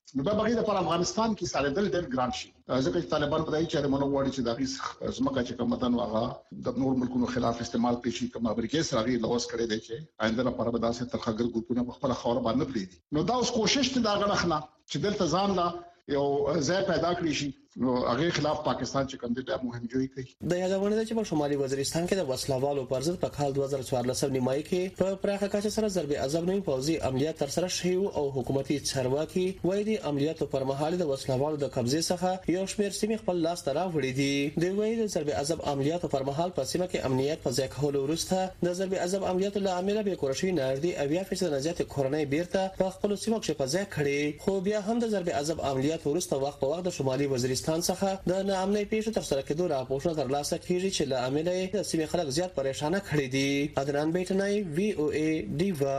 نو دا بغیر په افغانستان کې سره دل ډېر ګران شي ځکه چې طالبان په دای چې موږ وایو چې د هغه زمکه چې کوم مدن واغه د نور ملکونو خلاف استعمال کوي چې کوم امریکای سره غي لوس کړي دي چې آینده لپاره به داسې ترخګر ګروپونه په خپل خاور باندې پریدي نو دا اوس کوشش ته دا غنخنه چې دلته ځان لا یو ځای پیدا کړی شي نو هغه خلاف پاکستان چې کوم دي د مهمجوي کوي د یادونه ده چې په شمالي وزیرستان کې د وسلوالو پر ضد په کال دوه زره څوارلس نیمایي کې په پراخه کچه سره ضرب عذاب نه پوزي عملیات تر سره شوی او حکومتي چارواکي وایي د عملیاتو پر مهال د وسلوالو د قبضې څخه یو شمېر سیمې خپل لاس ته راوړي دي د وایي د ضرب عذاب عملیاتو پر مهال په سیمه کې امنیت په ځای کولو وروسته د ضرب عذاب عملیاتو له امله به کورشي ناردي اویا فیصد نه زیات کورنۍ بیرته په خپل سیمه کې په ځای کړي خو بیا هم د ضرب عذاب عملیاتو وروسته وخت په وخت د شمالي وزیرستان څخه د نامنۍ پیښو تر سره کېدو راپورونه ترلاسه کیږي چې له امله د سیمې خلک زیات پریشانه کړي دي ادنان بیٹنای وی او ای دیوا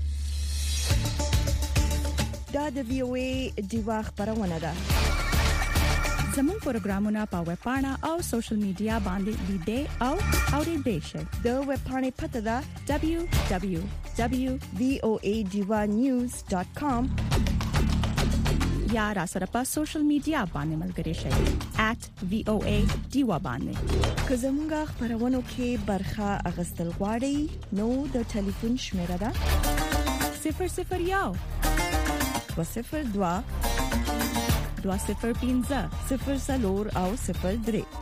دا د وی او ای دیوا خبرونه ده زموږ پروګرامونه په ویب پاڼه او سوشل میډیا باندې لیدئ او اورئ شئ د ویب پاڼې پته ده دبليو دبليو دبليو دوت وی او ای دیوا نیوز دوت کام یا را سره په سوشل میډیا باندې ملګري شئ at وی او ای دیوا باندې که زموږ خبرونو کې برخه اغستل غواړئ نو د ټلیفون شمیره ده صفر صفر یو دو صفر دو دو صفر پنځه صفر څلور او صفر درې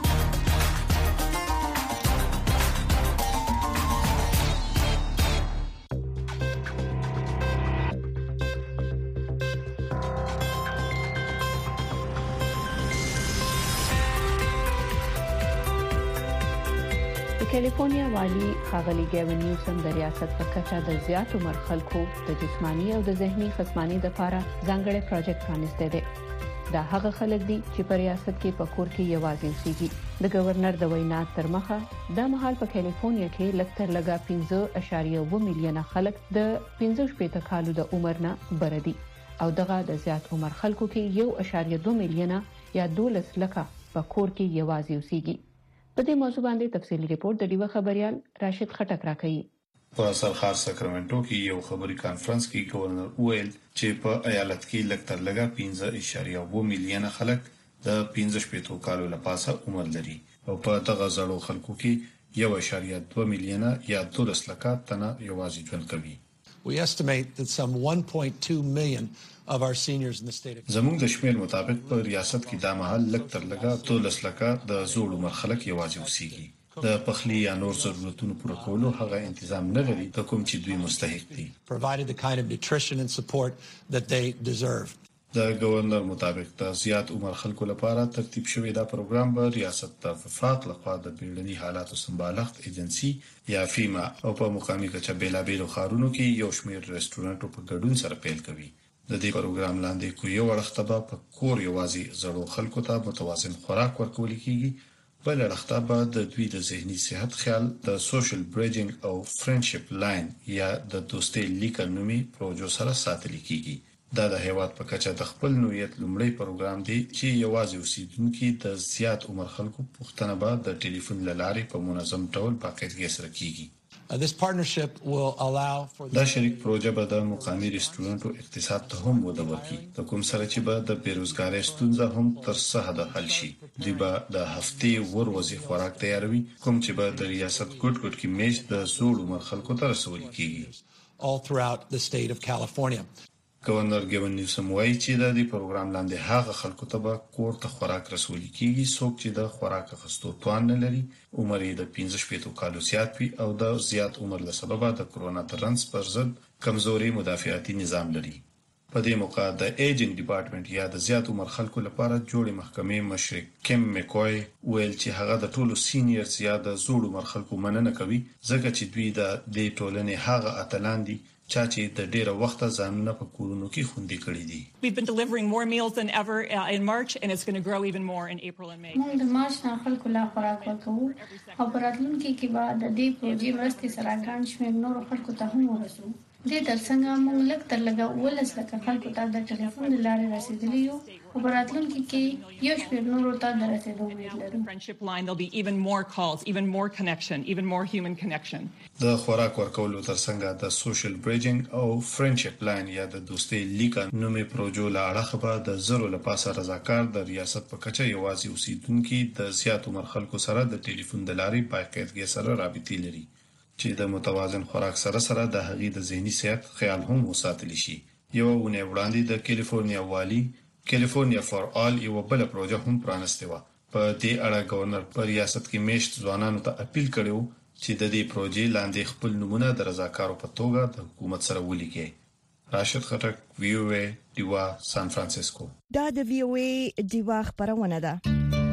کیلیفورنیا والی ښاغلي ګیوین نیوسم د ریاست په کچه د زیات عمر خلکو د جسمانی او د ذهني خصماني لپاره ځانګړی پروژیکټ پرانیستی دی دا هغه خلک دي چې په ریاست کې په کور کې یوازې اوسېږي د گورنر د وینا تر مخه د مهال په کیلیفورنیا کې لکتر لګا پنځه اعشاریه اووه میلیونه خلک د پنځه شپږ کالو د عمر نه بر دي او دغه د زیات عمر خلکو کې یو اعشاریه دوه میلیونه یا دولس لکه په کور کې یوازې اوسېږي په دې موضوع باندې تفصیلی ریپورت د ډیوه خبريال راشد خټک راکړي په سرخار ساکرامنټو کې یو خبري کانفرنس کې گورنر ویل چې په ایالت کې لکتر لګا پنځه اعشاریه اووه میلیونه خلک د پنځه شپږ کالو لپاره عمر لري او په دغه زړو خلکو کې یو اعشاریه دوه میلیونه یا دولس لکه تنه یوازې ژوند کوي. We estimate that some one point two million of our seniors in the state of زموږ د شمیر مطابق په ریاست کې د محل لکتر لګا دولس لکه د زوړ عمر خلک یوازې اوسېږي د پخلی یا نور ضرورتونو پوره کولو هغه تنظیم نه لري ته کوم چې دوی مستحق دي provided the kind of nutrition and support that they deserve. د گورنر مطابق د زیات عمر خلکو لپاره ترتیب شوی دا پروګرام به ریاست د وفاق لخوا د بیړني حالاتو سمبالښت ایجنسی یا فیما او په مقامي کچه بیلابیلو خارونو کې یو شمېر ریسټورانټو په ګډون سره پیل کوي. د دې پروګرام لاندې کو یو وړختبه په کور یوازې زړو خلکو ته متوازن خوراک ورکول کیږي بل وړختبه د دوی د ذهني صحت خیال د سوشل بریجینګ او فرندشپ لاین یا د دوستۍ لیکل نومي پروژو سره ساتل کیږي. دا د هیواد په کچه د خپل نوعیت لومړی پروګرام دی چې یوازې اوسیدونکو د زیات عمر خلکو پوښتنه به د ټلیفون لارې په منظم ډول باقاعدګۍ سره کیږي. This partnership will allow for دا شریک پروژه به د مقامي ریسټورانټو اقتصاد ته هم وده ورکړي د کوم سره چې به د بیروزګارۍ ستونزه هم تر څه حد حل شي. دوی به د هفتې ورځې خوراک تیاروي کوم چې به د ریاست ګډ ګډ کې میش د زوړ عمر خلکو ته رسول کیږي. all throughout the state of California. گورنر ګیوین نیوسم وایي چې د دې پروګرام لاندې هغه خلکو ته به کور ته خوراک رسول کیږي څوک چې د خوراک اخیستو توان نه لري عمر یې د پنځه شپږ کالو زیات وي او د زیات عمر له سببه د کرونا ترنس پر ضد کمزوري مدافعتي نظام لري. په دې موقع د ایجنټ ډپارټمنټ یا د زیات عمر خلکو لپاره جوړې محکمې مشر کیم مکوي ویل چې هغه د ټولو سینیرز یا د زوړ عمر خلکو مننه کوي ځکه چې دوی د دې ټولنې هغه اتلان دي چا چې د ډیره وخت ځانونه په کورونو کې خوندي کړی دي. We've been delivering more meals than ever uh, in March and it's going to grow even more in April and May. موږ د مارچ نه خلکو لا خوراک ورکوو او په راتلونکي کې به د دې پروژې مرستې سره ګڼ شمېر نورو خلکو ته هم ورسوو دې ترڅنګ موږ لږ تر لږه ولس لکه خلکو ته د ټلیفون لارې رسیدلی یو او راتلونکي کې یو شمېر نورو ته د رسیدو امید لرو. Friendship line there'll be even more calls, even more connection, even more human connection. د خوراک ورکولو ترڅنګ د سوشل بریجینګ او فرندشپ لاین یا د دوستۍ لیکه نومې پروژو لاړه به د زرو لپاسه رضاکار د ریاست په کچه یوازې اوسیدونکو د زیات عمر خلکو سره د ټلیفون د لارې باقاعدګي سره رابطې لري چې د متوازن خوراک سره سره د هغې د ذهني صحت خیال هم وساتل شي. یو ونه وړاندې د کیلیفورنیا والی کیلیفورنیا فار آل یو بل پروژه هم پرانسته و. په دې اړه گورنر په ریاست کې میشت ځوانانو ته اپیل کړو چې د دې پروژې لاندې خپل نمونه د رضاکارو په توګه د حکومت سره ولیکي. راشد خټک وی او ای دیوا سان فرانسیسکو. دا د وی او ای دیوا خبرونه ده.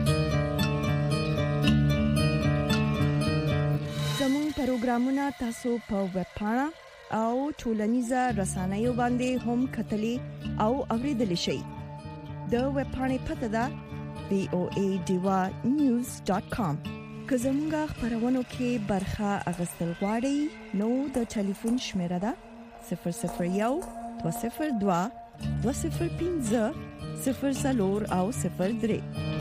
زموږ پروګرامونه تاسو په ویب پاڼه او ټولنیزه رسنیو باندې هم کتلی او اوریدلی شئ. د ویب پاڼې پته ده وی او ای دیوا نیوز ډاټ کام. که زموږ خبرونو کې برخه اخیستل غواړئ نو د ټلیفون شمیره ده صفر صفر یو دوه صفر دوه دوه صفر پنځه صفر څلور او صفر درې.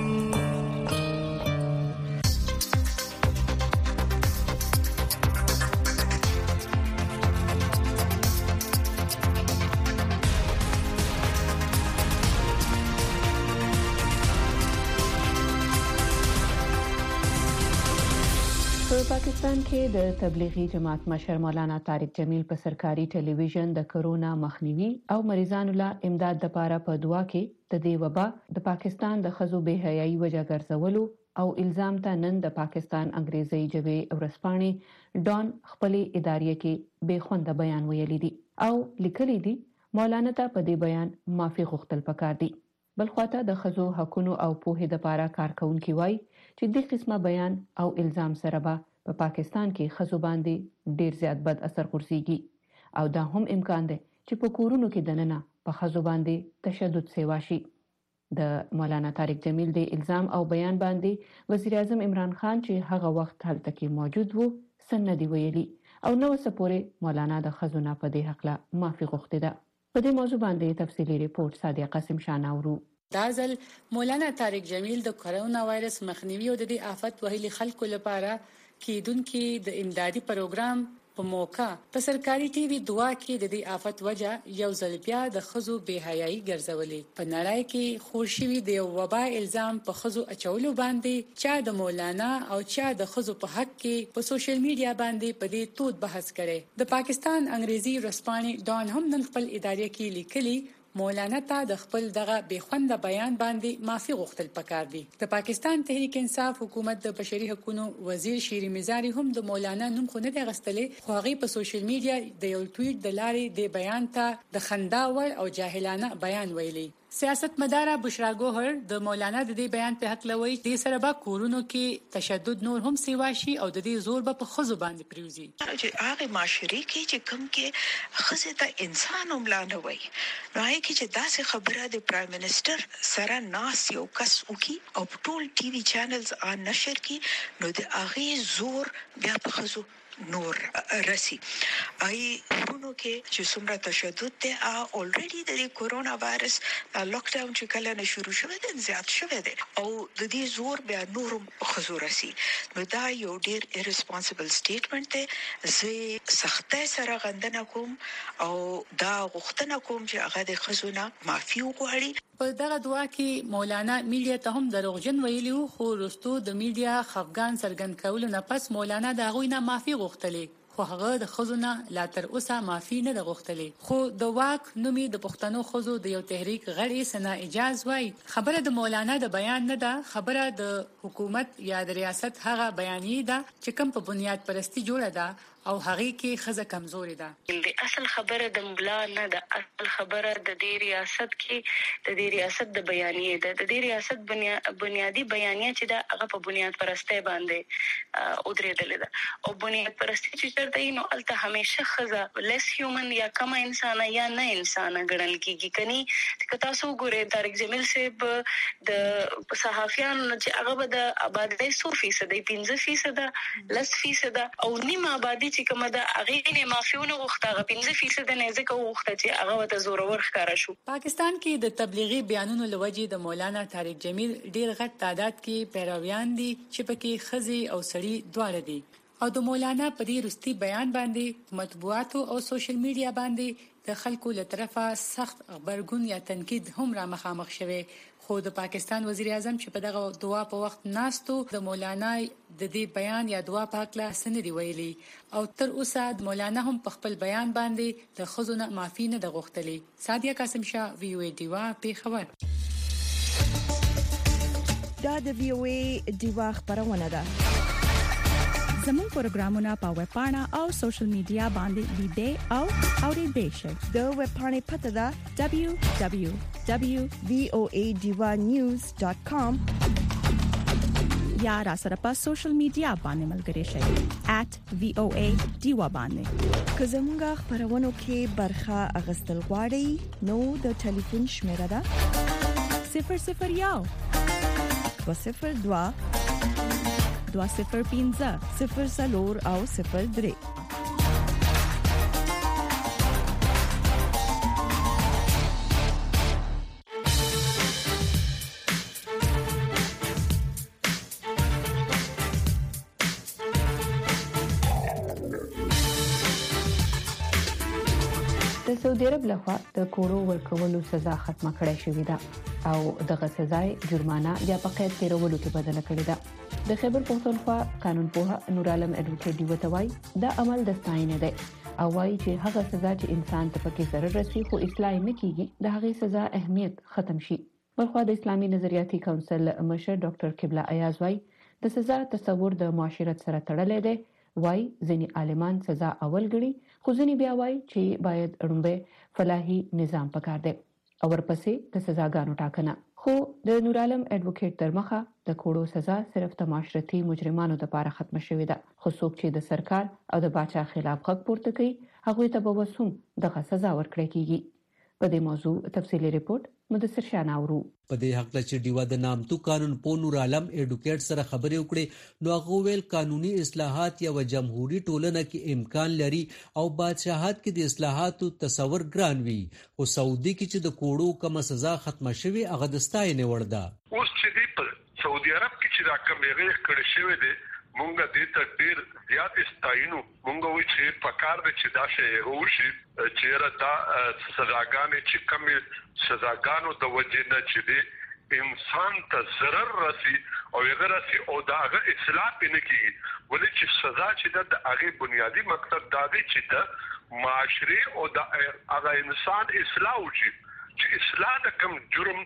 پاکستان کې د تبلیغي جماعت مشر مولانا طارق جمیل په سرکاري ټلویزیون د کرونا مخنیوي او مریضانو له امداد لپاره په دعا کې د دې وبا د پاکستان د خزو بے حیايي وجه ګرځولو او الزام ته نن د پاکستان انګریزي ژبې ورسپانې ډان خپل ادارې کې بے خوند بیان ویلي دي او لیکلي دي مولانا ته په دې بیان معافي غوښتل پکار دي. بل خواته د خزو حقونو او پوهې لپاره کارکونکي وای چې د قسمه بیان او الزام سره به په پاکستان کې خزو باندې ډیر زیات بد اثر ورسیږي او دا هم امکان دی چې په کورونو کې دننه په خزو باندې تشدد سیوا شي. د مولانا طارق جمیل د الزام او بیان باندې وزیر اعظم عمران خان چې هغه وخت هلته کې موجود وو سندې ویلي او نو سپورې مولانا د خزو نه په دې حق لا معافي غوښتي ده. په دې موضوع باندې تفصیلی ریپورت صادق قاسم شاه نورو. دا ځل مولانا طارق جمیل د کرونا وایرس مخنیوي او د دې آفت وهلي خلکو لپاره کیدونکو د امدادي پروګرام په موقع په سرکاري ټي وي دعا کې د دې آفت وجه یو ځل بیا د خزو بے حیايي ګرځولې. په نړۍ کې خورشوي د وبا الزام په خزو اچولو باندې چا د مولانا او چا د خزو په حق کې په سوشل میډیا باندې په دې تود بحث کړي. د پاکستان انګریزي ورسپانې ډان هم نن خپل ادارې کې لیکلي مولانا ته د خپل دغه بے خوند بیان باندې معافي غوښتل پکار دي. د پاکستان تحریک انصاف حکومت د بشري حقوقو وزیر شیرین مزاری هم د مولانا نوم خو نه دی غستلې خو هغه په سوشل میډیا د یو ټویټ د لارې د بیان ته د خنداور او جاهلانه بیان ویلي. سیاست مدار بشرا گوهر د مولانا د دې بیان په حق لوي د سره با کورونو کې تشدد نور هم سیوا شي او د دې زور به په خزو باندې پریوزي. چې هغه معاشري کې چې کم کې خزه ته انسان عملانه وي نو هغه کې چې داسې خبره د پرایم منسٹر سره ناس یو کس وکي او ټول ټي وي چینلز ان نشر کی نو د هغه زور بیا په خزو نور رسی. ای ورونو کې چې څومره تشدد ته اولریډي د کورونا وایرس لاک ډاون چې کله نه شروع شوه د زیات شوه دي او د دې زور بیا نورم خزو رسی. نو دا یو ډیر ایرسپانسیبل سټیټمنټ دی. زه سختۍ سره غندنه کوم او دا غوښتنه کوم چې هغه د خزو نه معافي وغواړي. په دغه دعا کې مولانا میډیا ته هم دروغجن ویلیو خو وروستو د میډیا خفګان څرګند کولو نه پس مولانا د هغوی نه معافي غوښتلې خو هغه د خزونه لا تر اوسه معافي نه غوښتلې. خو د واک نومي د پښتنو خزو د یو تحریک غړي سنا اجاز وای خبره د مولانا د بیان نه ده خبره د حکومت یا د ریاست هغه بیانیه ده چې کوم په بنیاد پرستی جوړه ده او هغه کې خزه کمزوري ده. د اصل خبره د مولا نه ده اصل خبره د دې ریاست کې د دې ریاست د بیانیه ده. د دې ریاست بنیادی بیانیه چې ده هغه په بنیاد پرستی باندې او درېدل ده او بنیاد پرستی چې ته نو الته همیشه خزه لیس هیومن یا کم انسان یا نه انسان ګڼل کیږي. کني که تاسو ګورئ طارق جمیل صاحب د صحافیانو چې هغه به د آبادی څو فیصد پنځه فیصد لس فیصد او نیم آبادی چې کومه د هغه نه معافیونه غوښته پنځه فیصد نه ځکه غوښته چې هغه وته زورور ښکارا شو. پاکستان کې د تبلیغي بیانونو لوجې د مولانا طارق جمیل ډیر غټ تعداد کې پیرویان دي چې پکې خزي او سړي دواړه دي او د مولانا په دې رستي بیان باندې مطبوعاتو او سوشل میډیا باندې د خلکو له طرفه سخت خبرګون یا تنقید هم را مخامخ شوه. خو د پاکستان وزیر اعظم چې په دغه دعا په وخت ناستو د مولانا د دې بیان یا دعا په اړه څه دی ویلي او تر اوسه مولانا هم په خپل بیان باندې د خزونه معافي نه د غوښتلې. سادیا قاسم شاه وی او ای دیوا پیښور. دا د وی او ای دیوا خبرونه ده. زموږ پروګرامونه په ویب پاڼه او سوشل میډیا باندې لیدئ او اوریدئ شئ. د ویب پاڼې پته ده دبليو دبليو دبليو ډاټ وی او ای دیوا نیوز ډاټ کام یا را سره په سوشل میډیا باندې ملګري شئ ایٹ وی او ای دیوا باندې. که زموږ خبرونو کې برخه اغستل غواړئ نو د ټلیفون شمیره ده صفر صفر یو دو صفر دو دو صفر پنځه صفر سلور او صفر درې. د سعودي عرب لخوا د کوړو ورکولو سزا ختمه کړې شوې ده او دغه سزا جرمانه یا په قید تیرولو کې بدله کړې ده. د خیبر پختونخوا قانون پوها نور عالم اډوکیټ دی وتوای دا عمل د ستاینه ده او وايي چې هغه سزا چې انسان ته پکې ضرر رسي خو اصلاح نه کیږي د هغه سزا اهمیت ختم شي. بلخوا د اسلامي نظریاتي کونسل مشر ډاکټر قبله ایاز وايي د سزا تصور د معاشرت سره تړلی دی. وايي ځینې عالمان سزا اول ګړي خو ځینې بیا وايي چې باید اړومبه فلاحي نظام پکار دی او ورپسې د سزاګانو ټاکنه. خو د نور عالم اډوکیټ تر مخه د کوړو سزا صرف د معاشرتي مجرمانو لپاره ختم شوې ده خو څوک چې د سرکار او د باچا خلاف غږ پورته کوي هغه ته به وسوم دغه سزا ورکړي کیږي. په دې موضوع تفصیلی ریپورت مدثر شاناورو. په دې حق چې دیوا د نامتو قانون په نور عالم اډوکیټ سره خبرې وکړي نو هغه ویل قانوني اصلاحات یا جمهوریت ټولنه کې امکان لري او بادشاہت کې د اصلاحاتو تصور ګران وي او سعودي کې چې د کوړو کوم سزا ختمه شوی هغه د ستاینې وړ ده. اوس چې دی په سعودي عرب کې چې دا کوم یې کړی شوی دی مونږه دې ته ډیر زیات استاینو مونږ وی چې پکار دې چې دا شی هوشي چې را دا سزاګانې چې کوم سزاګانو د وجې نه چې دی انسان ته ضرر رسي او هغه رسي او دا هغه اصلاح نه کیږي ولې چې سزا چې د هغه بنیادی مقصد دا دی چې د معاشري او د هغه انسان اصلاح وشي چې اصلاح د کوم جرم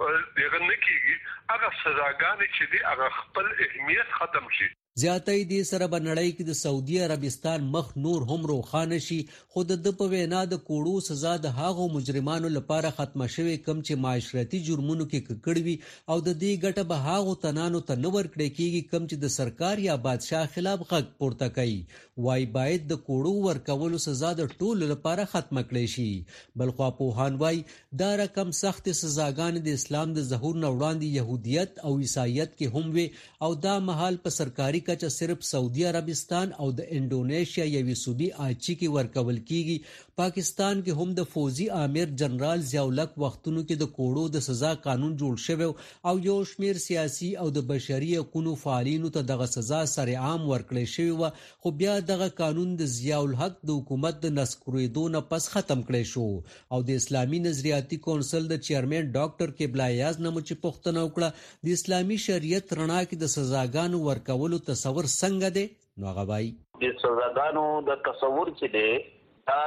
دغه نه کیږي هغه سزاګانې چې دی هغه خپل اهمیت ختم شي. زیاتې دې سره بنړی کې د سعودي عربستان مخ نور هم روخانه شي خو د په وینا د کوړو سزا د هاغو مجرمانو لپاره ختمه شوی کم چې معاشرتي جرمونو کې ککړوي او د دې ګټه به هاغو تنانو ته نور کړي کېږي کم چې د سرکار یا بادشاه خلاف غږ پورته کوي. وای باید د کوړو ورکولو سزا د ټولو لپاره ختمه کړي شي. بلخوا پوهان وای دا رقم سخت سزاګان د اسلام د ظهور نه وړاندې يهودیت او عیسایت کې هم وي او دا محل په سرکاري کچه صرف سعودي عربستان او د انډونیشیا یوې صوبې آچی کې ورکول کیږي. پاکستان کې هم د فوزي امیر جنرال ضیاءالحق وختونو کې د کوړو د سزا قانون جوړ شوی او یو شمیر سیاسي او د بشري حقوقو فعالینو ته دغه سزا سره عام ورکړل شوی و خو بیا دغه قانون د ضیاءالحق د حکومت د نسکوریدو نه پس ختم کړی شو او د اسلامي نظریاتي کونسل د چیرمن ډاکټر قبله ایاز نه مچ پښتنه وکړه د اسلامي شریعت رڼا کې د سزاګانو ورکولو تصور څنګه دی نو هغه وایي د سزاګانو د تصور چې دی دا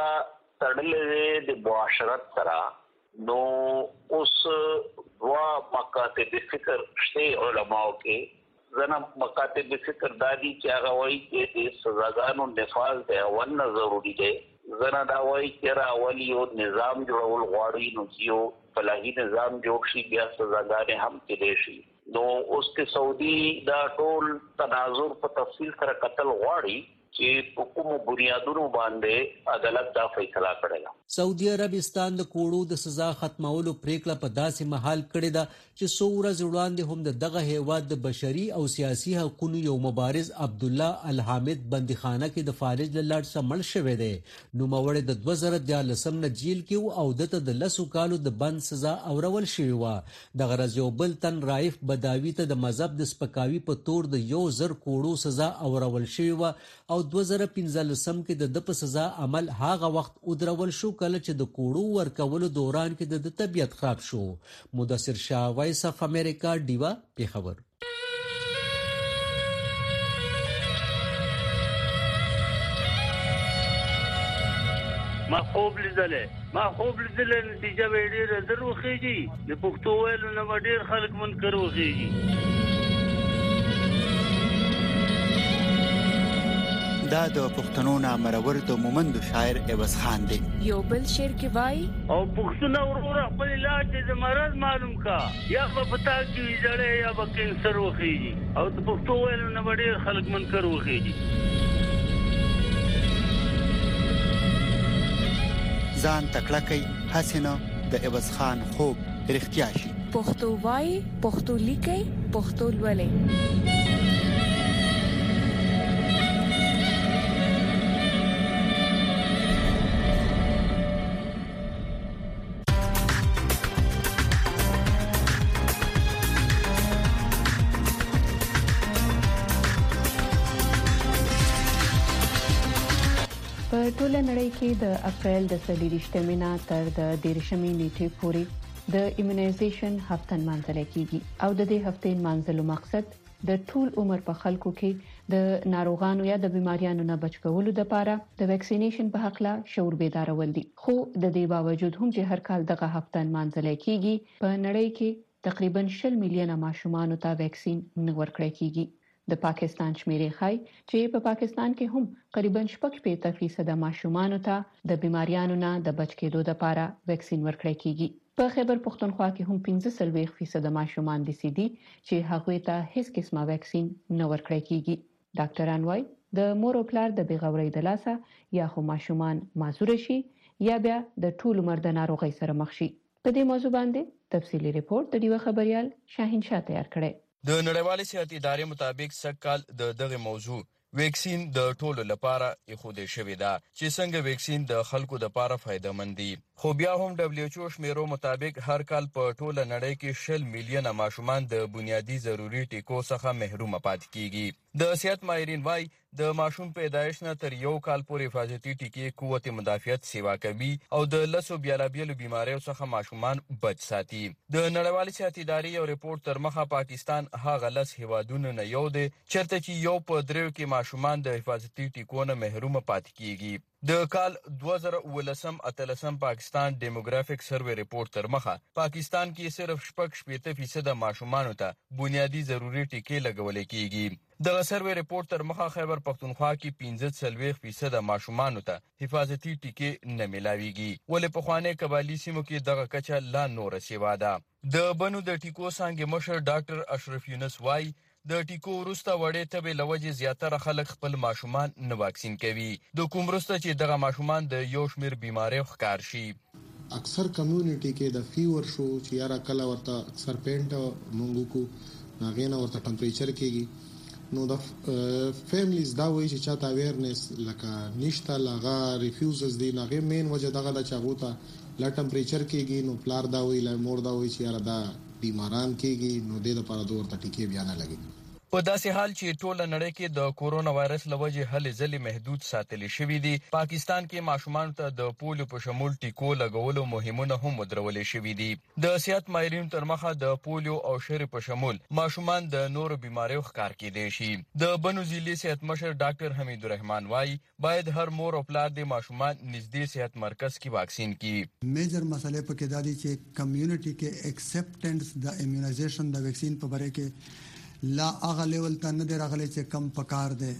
تړلې د معاشرت سره نو اوس وا مکاتب فکر شته علماء کې زنه مکاتب فکر دادی چې هغه وایي چې د سزاګانو نفاذ دی ونه ضروری دی زنه دا وایي چې را اولی یو نظام جوړول غواړي نو یو فلاحي نظام جوړ شي بیا سزاګانې هم کېدې شي. نو اوس کې سعودي دا ټول تناظر په تفصیل سره قتل غواړي چې په کومو بنیادونو باندې عدالت دا فیصله کړې ده. سعودي عربستان د کوړو د سزا ختمولو پریکړه په داسې محل کړې ده چې څو ورځې وړاندې هم د دغه هیواد د بشري او سیاسي حقوقو یو مبارز عبد الله الحامد بندیخانه کې د فارج لاله سمړ شوی دی. نو مورد د دوه زره دیارلسم نه جیل کې او دته د لسو کالو د بند سزا اورول شوی و. د غرض یو بل تن رائف بداوی ته د مذهب د سپکاوي په تور د یو زر کوړو سزا اورول شوی و او دوه زره پنځلسم کې د د په سزا عمل هاغه وخت ودرول شو کله چې د کوړو ورکولو دوران کې د طبيعت خراب شو. مدثر شاه وایس اف امریکا دیوا پیښور. ما خوب لیدلې ما خوب لیدلې نتیجه به ډېر دروخېږي د پښتو ویلو نه ډېر خلک منکر وخېږي. دا د پښتنو نامرور د مومند شاعر عوض خان دی. یو بل شعر کې وای او پښتون ورور خپل علاج د مرض معلوم کا یا په پتا کې جړې یا په کینسر وخېږي او د پښتو ویلو نه ډېر خلک منکر وخېږي. ځان تکړه کوي حسینه د عوض خان خوب رښتیا شي. پښتو وای پښتو لیکي پښتو ولې. په ټوله نړۍ کې د اپریل د څلورشتمې نه تر د دیرشمې نیټې پورې د ایمونایزیشن هفته منځل کیږي او د دې هفتې منځلو مقصد د ټول عمر په خلکو کې د ناروغانو یا د بیماریانو نه بچ کولو لپاره د ویکسینیشن په حق لا شعور بیدارول دي. خو د دې باوجود هم چې هر کال دغه هفته منځل کیږي په نړۍ کې تقریبا شل میلیونه ماشومان ته ویکسین نه ورکړل کیږي. د پاکستان شمیرې ښایي چې په پاکستان کې هم قریبا شپږ پنځه فیصد ماشومان ته د بیماریانو نه د بچ کېدو لپاره ویکسین ورکړل کیږي. په خیبر پختونخوا کې هم پنځه سلويخ فیصد ماشومان دي سي دي چې هغه ته هیڅ قسمه ویکسین نه ورکړل کیږي. ډاکټران وايي د مور او پلار د بیغورۍ د لاسه یا خو ماشومان معذور شي یا بیا د ټول عمر د ناروغۍ سره مخ شي. په دې موضوع باندې تفصیلی ریپورت د ډیوه خبريال شاهین شاه تیار کړی. د نړیوالې صحت ادارې مطابق سکهال د دغه موضوع ویکسین د ټولو لپاره اخوده شوې ده چې څنګه ویکسین د خلکو لپاره فائدمن دي. خو بیا هم دبليو ایچ او شمیرو مطابق هر کال په ټوله نړۍ کې شل میلیونه ماشومان د بنیادی ضروري ټیکو څخه محروم پاتې کیږي. د صحت ماهرین وايي د ماشوم پیدایش نه تر یو کال پورې حفاظتي ټیکې قوت مدافعت سیوا کوي او د لسو بیلابیلو بیماریو څخه ماشومان بچ ساتي. د نړیوالې صحت ادارې یو ریپورت تر مخه پاکستان هغه لس هیوادونو نه یو دی چرته چې یو په دریو کې ماشومان د حفاظتي ټیکو نه محروم پاتې کیږي. د کال دوه زره ولسم اتلسم پاکستان ډیموګرافیک سروې ریپورت تر مخه پاکستان کې صرف شپږ شپږ فیصد ماشومان ته بنیادی ضروري ټیکې لګول کیږي. د سروې ریپورت تر مخه خیبر پختونخوا کې پنځه سلويخ فیصد ماشومان ته حفاظتي ټیکې نه ملاويږي ولې په خوانې قبایلی سیمو کې دغه کچه لا نور سیوا ده. د بنو د ټیکو څنګه مشر ډاکټر اشرف یونس وايي د ټیکو وروسته وړې تبې لوجه زیاتره خلک خپل ماشومان نه واکسین کوي. د کوم وروسته چې دغه ماشومان د یو شمیر بیماریو ښکار شي. اکثر کمیونټي کې د فیور شو چې یاره کله ورته اکثر پینټ مونږ کو ناغینه ورته ټمپریچر کېږي نو د فیملیز دا وایي چې چاته اویرنس لکه نشته لاغه ریفیوزز دی ناغه مین وجه دغه د چاغوتا لا ټمپریچر کېږي نو پلار دا وایي لا مور دا وایي چې یاره دا بیماران کېږي نو د لپاره دوه ورته ټیکې بیا نه لګي. په داسې حال چې ټوله نړۍ کې د کورونا وایرس لوجه هلې ځلې محدود ساتل شوې دي پاکستان کې ماشومان ته د پولیو په شمول ټیکو لګولو مهمونه هم ودرول شوې دي. د صحت ماهرین تر مخه د پولیو او شری په شمول ماشومان د نورو بیماریو ښکار کېدي شي. د بنو ضلع صحت مشر ډاکټر حمید الرحمن وايي باید هر مور او پلار د ماشومان نږدې صحت مرکز کې واکسین کړي. میجر مسله په کې دادي چې کمیونټي کې ایکسپټنس د ایمونایزیشن د ویکسین په باره کې لا هغه لیول ته نه دی راغلی چې کم پکار دی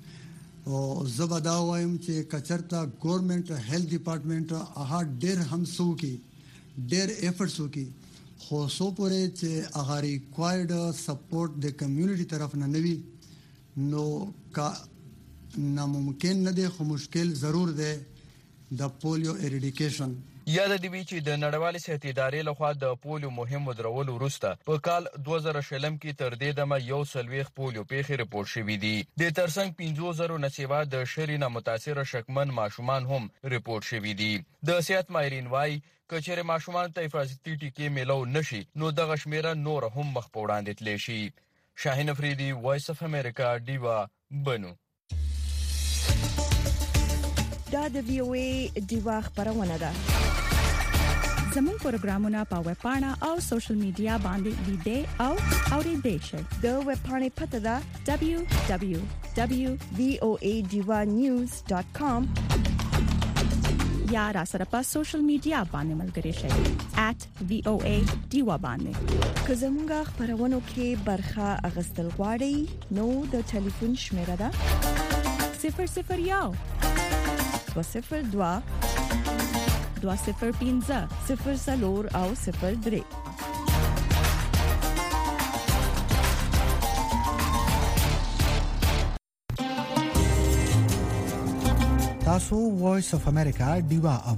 او زبدا وایم چې کچرتا ګورنمنت هیلث ډپارټمنټ هغه ډېر همسو کې ډېر ایفورټس وکي خو سو پورې چې هغه ریکوایرډ سپورټ د کمیونټي طرف نه نوي نو کا ناممکن نه دی خو مشکل ضرور دی د پولیو اریډیکیشن. یاد دی وی چې د نړیوال صحت ادارې لخوا د پولیو مهم ودرول وروسته په کال دوه زره شلم کې تر دې دمه یو سلويخ پولیو پیښې رپورټ شوې دي. د ترڅنګ پنځه زره نسیوا د شرینا متاثر شکمن ماشومان هم رپورټ شوې دي. د صحت ماهرین وايي کچېره ماشومان ته حفاظتي ټیکې ملو نشي نو دغه شمیره نور هم مخ په وړاندې تللی شي. شاهین افریدي، وایس اف امریکا، ډیوا بنو. دا د وی او ای ډیوا خبرونه ده. زموږ پروګرامونه په ویب پاڼه او سوشل میډیا باندې لیدئ او اوریدئ شئ. د ویب پاڼې پته ده دبليو دبليو دبليو دوت وی او ای ډیوا نیوز ډاٹ کام یا را سره په سوشل میډیا باندې ملګري شئ ایٹ وی او ای ډیوا باندې. که زموږ خبرونو کې برخه اغستل غواړئ نو د ټلیفون شمیره ده صفر صفر یو دو صفر دو دو صفر پنځه صفر څلور او صفر درې. تاسو وایس اف امریکا ډیوا